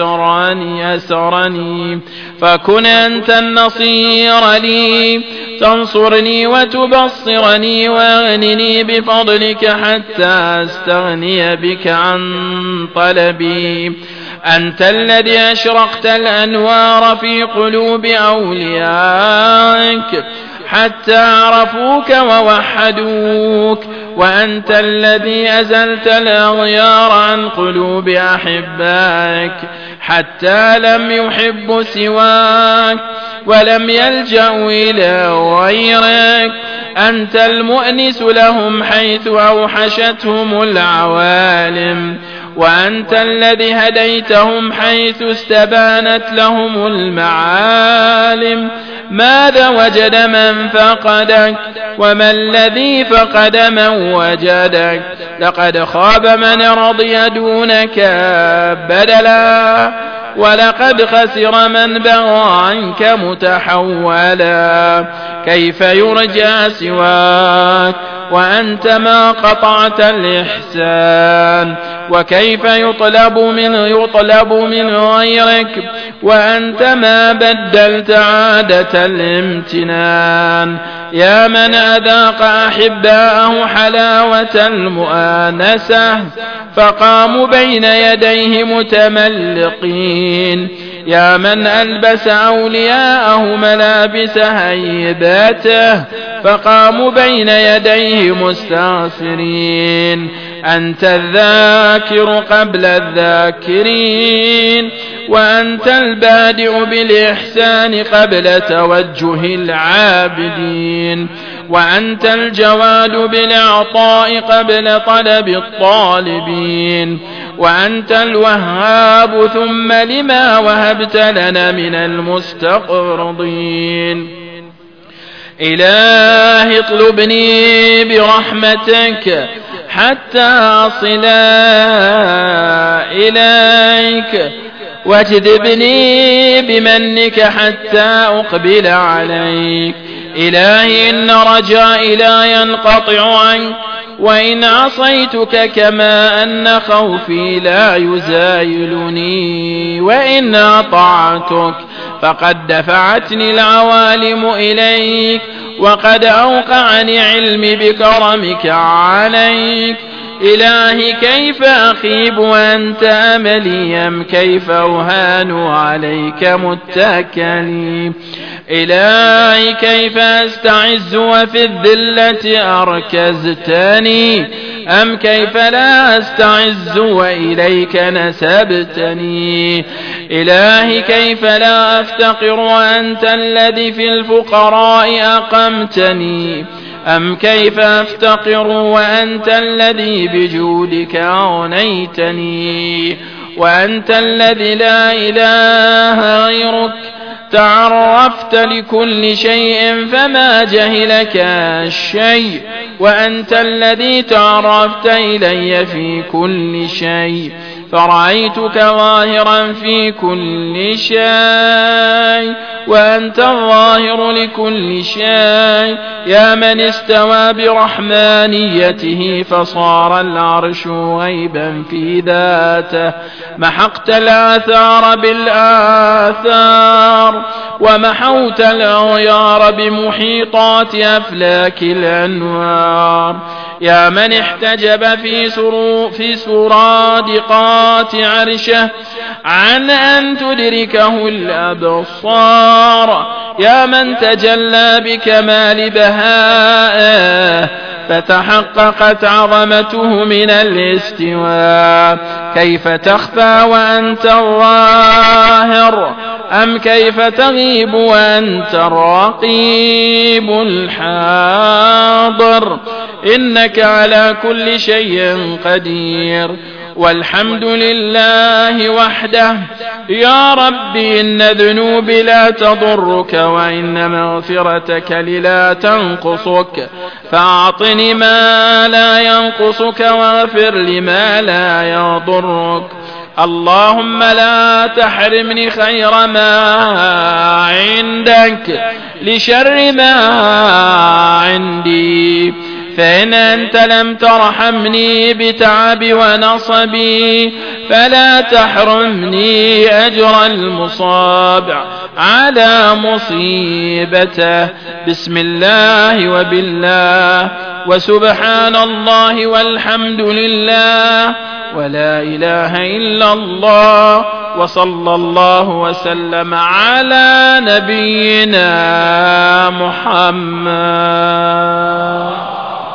يسرني. فكن أنت النصير لي، تنصرني وتبصرني، واغنني بفضلك حتى أستغني بك عن طلبي. أنت الذي أشرقت الأنوار في قلوب أوليائك حتى عرفوك ووحدوك، وأنت الذي أزلت الأغيار عن قلوب أحبائك حتى لم يحبوا سواك ولم يلجأوا إلى غيرك. أنت المؤنس لهم حيث أوحشتهم العوالم، وأنت الذي هديتهم حيث استبانت لهم المعالم. ماذا وجد من فقدك، وما الذي فقد من وجدك؟ لقد خاب من رضي دونك بدلا، ولقد خسر من بغى عنك متحولا. كيف يرجى سواك وأنت ما قطعت الإحسان؟ وكيف يطلب من غيرك وأنت ما بدلت عادة الامتنان؟ يا من أذاق أحباءه حلاوة المؤانسة فقاموا بين يديه متملقين، يا من ألبس أولياءه ملابس هيباته فقاموا بين يديه مستغفرين. أنت الذاكر قبل الذاكرين، وأنت البادئ بالإحسان قبل توجه العابدين، وأنت الجواد بالإعطاء قبل طلب الطالبين، وأنت الوهاب ثم لما وهبت لنا من المستقرضين. إلهي اطلبني برحمتك حتى أصل إليك، واجذبني بمنك حتى أقبل عليك. إلهي إن رجائي لا ينقطع عنك، وإن عصيتك كما أن خوفي لا يزايلني، وإن أطعتك فقد دفعتني العوالم إليك، وقد أوقعني علمي بكرمك عليك. إلهي كيف أخيب وأنت أملي، أم كيف أهان عليك متكلي؟ إلهي كيف أستعز وفي الذلة أركزتني، أم كيف لا أستعز وإليك نسبتني؟ إلهي كيف لا أفتقر وأنت الذي في الفقراء أقمتني، أم كيف أفتقر وأنت الذي بجودك أغنيتني؟ وأنت الذي لا إله غيرك تعرفت لكل شيء فما جهلك الشيء، وأنت الذي تعرفت إلي في كل شيء فرأيتك ظاهرا في كل شيء، وأنت الظاهر لكل شيء، يا من استوى برحمانيته فصار العرش غيبا في ذاته، محقت الآثار بالآثار ومحوت الأغيار بمحيطات أفلاك الأنوار، يا من احتجب في سرادقات عرشه عن أن تدركه الأبصار، يا من تجلى بكمال بهائه فتحققت عظمته من الاستواء، كيف تخفى وأنت الظاهر أم كيف تغيب وأنت الرقيب الحاضر، إنك على كل شيء قدير، والحمد لله وحده. يا رب إن ذنوبي لا تضرك وإن مغفرتك لا تنقصك، فأعطني ما لا ينقصك واغفر لما لا يضرك. اللهم لا تحرمني خير ما عندك لشر ما عندي، فإن أنت لم ترحمني بتعب ونصبي فلا تحرمني أجر المصاب على مصيبته. بسم الله وبالله وسبحان الله والحمد لله ولا إله إلا الله، وصلى الله وسلم على نبينا محمد.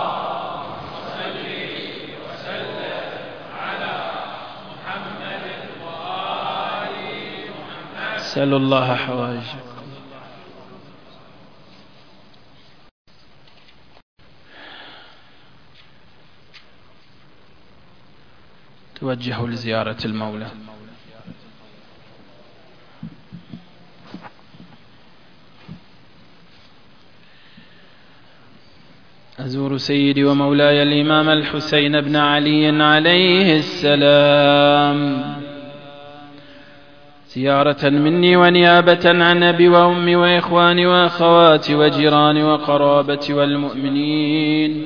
أسأل الله حوائجكم. توجهوا لزيارة المولى. أزور سيدي ومولاي الإمام الحسين بن علي عليه السلام زيارة مني ونيابة عن أبي وأمي وإخواني وأخواتي وجيراني وقرابتي والمؤمنين،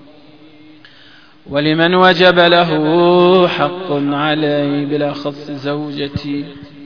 ولمن وجب له حق علي بالأخص زوجتي.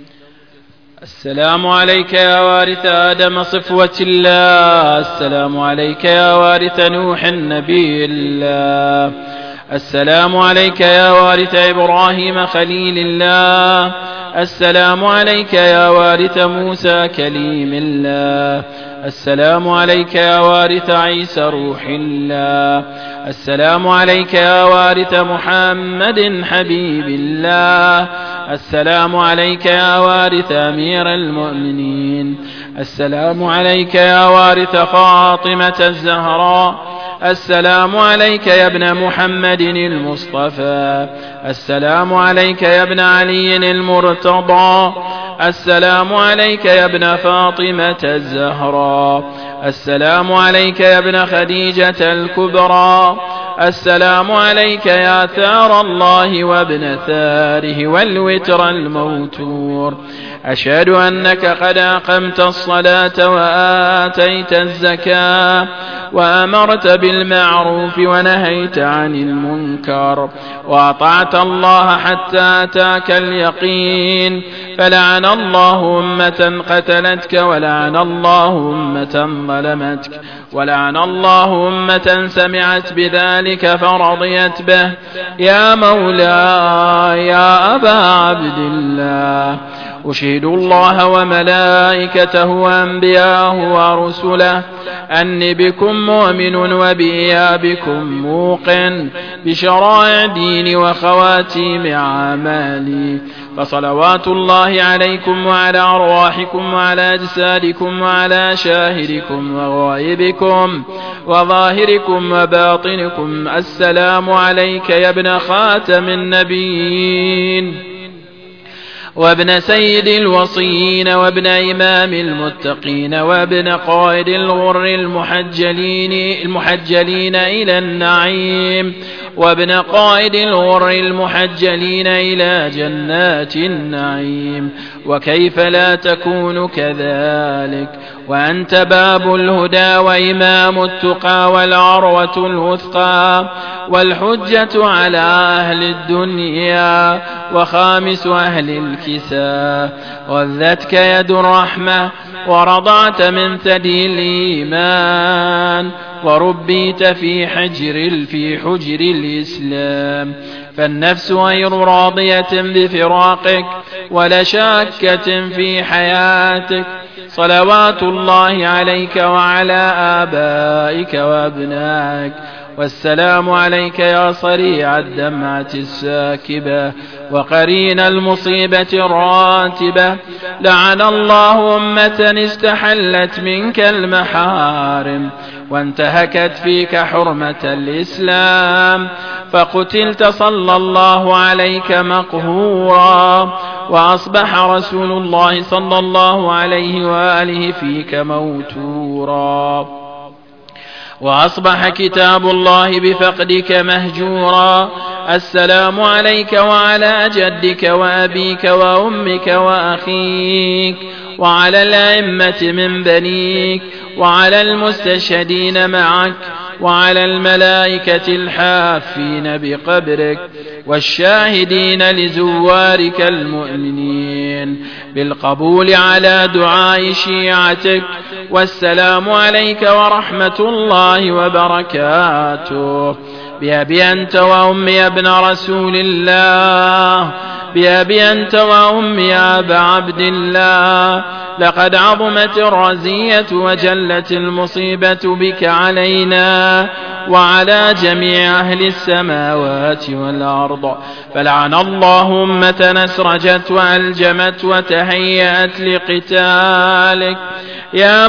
السلام عليك يا وارث آدم صفوة الله، السلام عليك يا وارث نوح النبي الله، السلام عليك يا وارث إبراهيم خليل الله، السلام عليك يا وارث موسى كليم الله، السلام عليك يا وارث عيسى روح الله، السلام عليك يا وارث محمد حبيب الله، السلام عليك يا وارث أمير المؤمنين، السلام عليك يا وارث فاطمة الزهراء، السلام عليك يا ابن محمد المصطفى، السلام عليك يا ابن علي المرتضى، السلام عليك يا ابن فاطمة الزهراء، السلام عليك يا ابن خديجة الكبرى، السلام عليك يا ثار الله وابن ثاره والوتر الموتور. أشهد أنك قد أقمت الصلاة وآتيت الزكاة وأمرت بالمعروف ونهيت عن المنكر وأطعت الله حتى أتاك اليقين، فلعن الله أمة قتلتك ولعن الله أمة ظلمتك ولعن الله أمة سمعت بذلك فرضيت به. يا مولاي يا أبا عبد الله، أشهد الله وملائكته وأنبياءه ورسله أني بكم مؤمن وبإيابكم موقن بشرائع ديني وخواتيم أعمالي، فصلوات الله عليكم وعلى أرواحكم وعلى أجسادكم وعلى شاهدكم وغائبكم وظاهركم وباطنكم. السلام عليك يا ابن خاتم النبيين وابن سيد الوصيين وابن إمام المتقين وابن قائد الغر المحجلين إلى النعيم وابن قائد الغر المحجلين إلى جنات النعيم. وكيف لا تكون كذلك وأنت باب الهدى وإمام التقى والعروة الوثقى والحجة على أهل الدنيا وخامس أهل الكساء. غذتك يد الرحمة ورضعت من ثدي الإيمان وربيت في حجر الإسلام. فالنفس غير راضية بفراقك ولا شاكة في حياتك. صلوات الله عليك وعلى آبائك وأبنائك. والسلام عليك يا صريع الدمعة الساكبة وقرين المصيبة الراتبة. لعن الله أمة استحلت منك المحارم وانتهكت فيك حرمة الإسلام فقتلت صلى الله عليك مقهورا. وأصبح رسول الله صلى الله عليه وآله فيك موتورا. وأصبح كتاب الله بفقدك مهجورا. السلام عليك وعلى جدك وأبيك وأمك وأخيك وعلى الأئمة من بنيك وعلى المستشهدين معك وعلى الملائكة الحافين بقبرك والشاهدين لزوارك المؤمنين بالقبول على دعاء شيعتك. والسلام عليك ورحمة الله وبركاته. بأبي أنت وأمي يا ابن رسول الله. بأبي أنت وأمي يا أبا عبد الله. لقد عظمت الرزية وجلت المصيبة بك علينا وعلى جميع أهل السماوات والأرض. فلعن الله أمة أسرجت وألجمت وتهيأت لقتالك. يا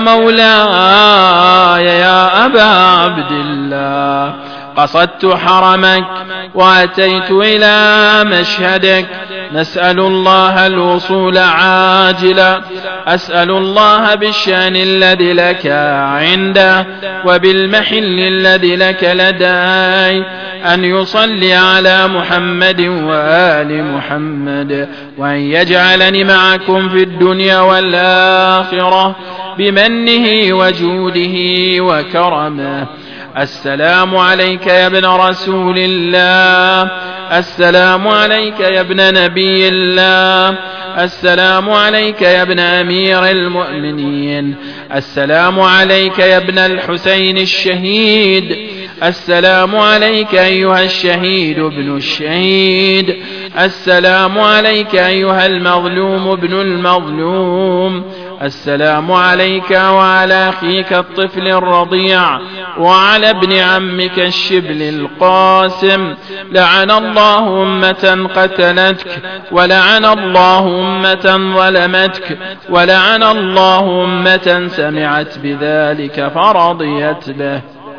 مولاي يا أبا عبد الله قصدت حرمك وأتيت إلى مشهدك. نسأل الله الوصول عاجلا. أسأل الله بالشأن الذي لك عنده وبالمحل الذي لك لدي أن يصلي على محمد وآل محمد وأن يجعلني معكم في الدنيا والآخرة بمنه وجوده وكرمه. السلام عليك يا ابن رسول الله. السلام عليك يا ابن نبي الله. السلام عليك يا ابن أمير المؤمنين. السلام عليك يا ابن الحسين الشهيد. السلام عليك أيها الشهيد ابن الشهيد. السلام عليك أيها المظلوم ابن المظلوم. السلام عليك وعلى أخيك الطفل الرضيع وعلى ابن عمك الشبل القاسم. لعن الله أمة قتلتك ولعن الله أمة ظلمتك ولعن الله أمة سمعت بذلك فرضيت به.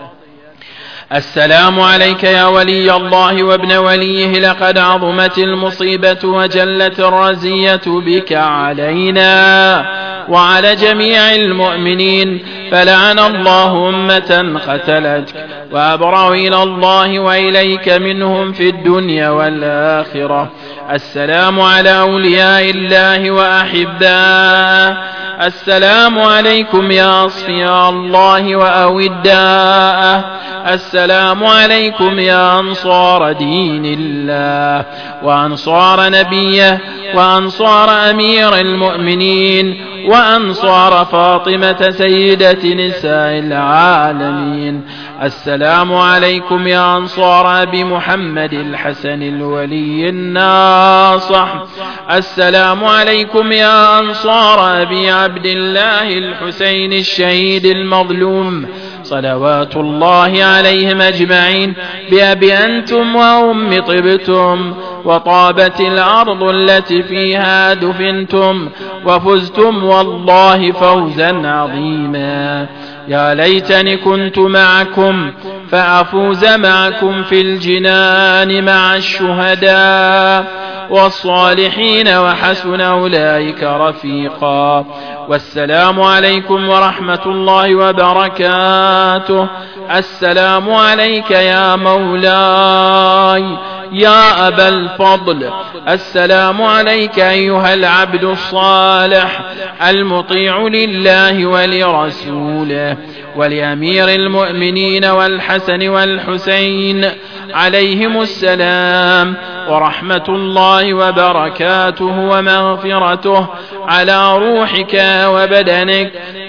السلام عليك يا ولي الله وابن وليه. لقد عظمت المصيبة وجلت الرزية بك علينا وعلى جميع المؤمنين. فلعن الله أمة قتلتك وأبرأ إلى الله وإليك منهم في الدنيا والآخرة. السلام على أولياء الله وأحباءه. السلام عليكم يا أصفياء الله وأوداءه. السلام عليكم يا أنصار دين الله وأنصار نبيه وأنصار أمير المؤمنين وأنصار فاطمة سيدة نساء العالمين. السلام عليكم يا أنصار أبي محمد الحسن الولي الناصح. السلام عليكم يا أنصار أبي عبد الله الحسين الشهيد المظلوم صلوات الله عليهم أجمعين. بأبي أنتم وأم طبتم وطابت الأرض التي فيها دفنتم وفزتم والله فوزا عظيما. يا ليتني كنت معكم فأفوز معكم في الجنان مع الشهداء والصالحين وحسن أولئك رفيقا. والسلام عليكم ورحمة الله وبركاته. السلام عليك يا مولاي يا أبا الفضل. السلام عليك أيها العبد الصالح المطيع لله ولرسوله ولأمير المؤمنين والحسن والحسين عليهم السلام ورحمة الله وبركاته ومغفرته على روحك وبدنك.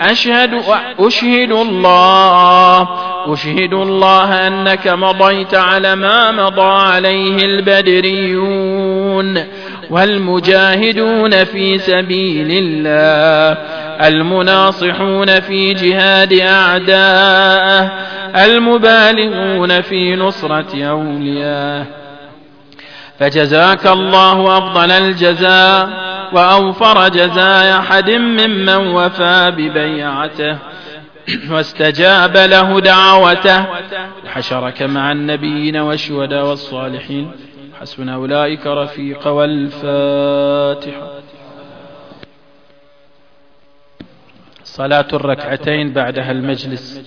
أشهد الله أنك مضيت على ما مضى عليه البدريون والمجاهدون في سبيل الله المناصحون في جهاد أعداءه المبالغون في نصرة أولياءه. فجزاك الله أفضل الجزاء وأوفر جزاء أحد ممن وفى ببيعته واستجاب له دعوته وحشرك مع النبيين والشهداء والصالحين حسن أولئك رفيق. والفاتحة. صلاة الركعتين بعدها المجلس.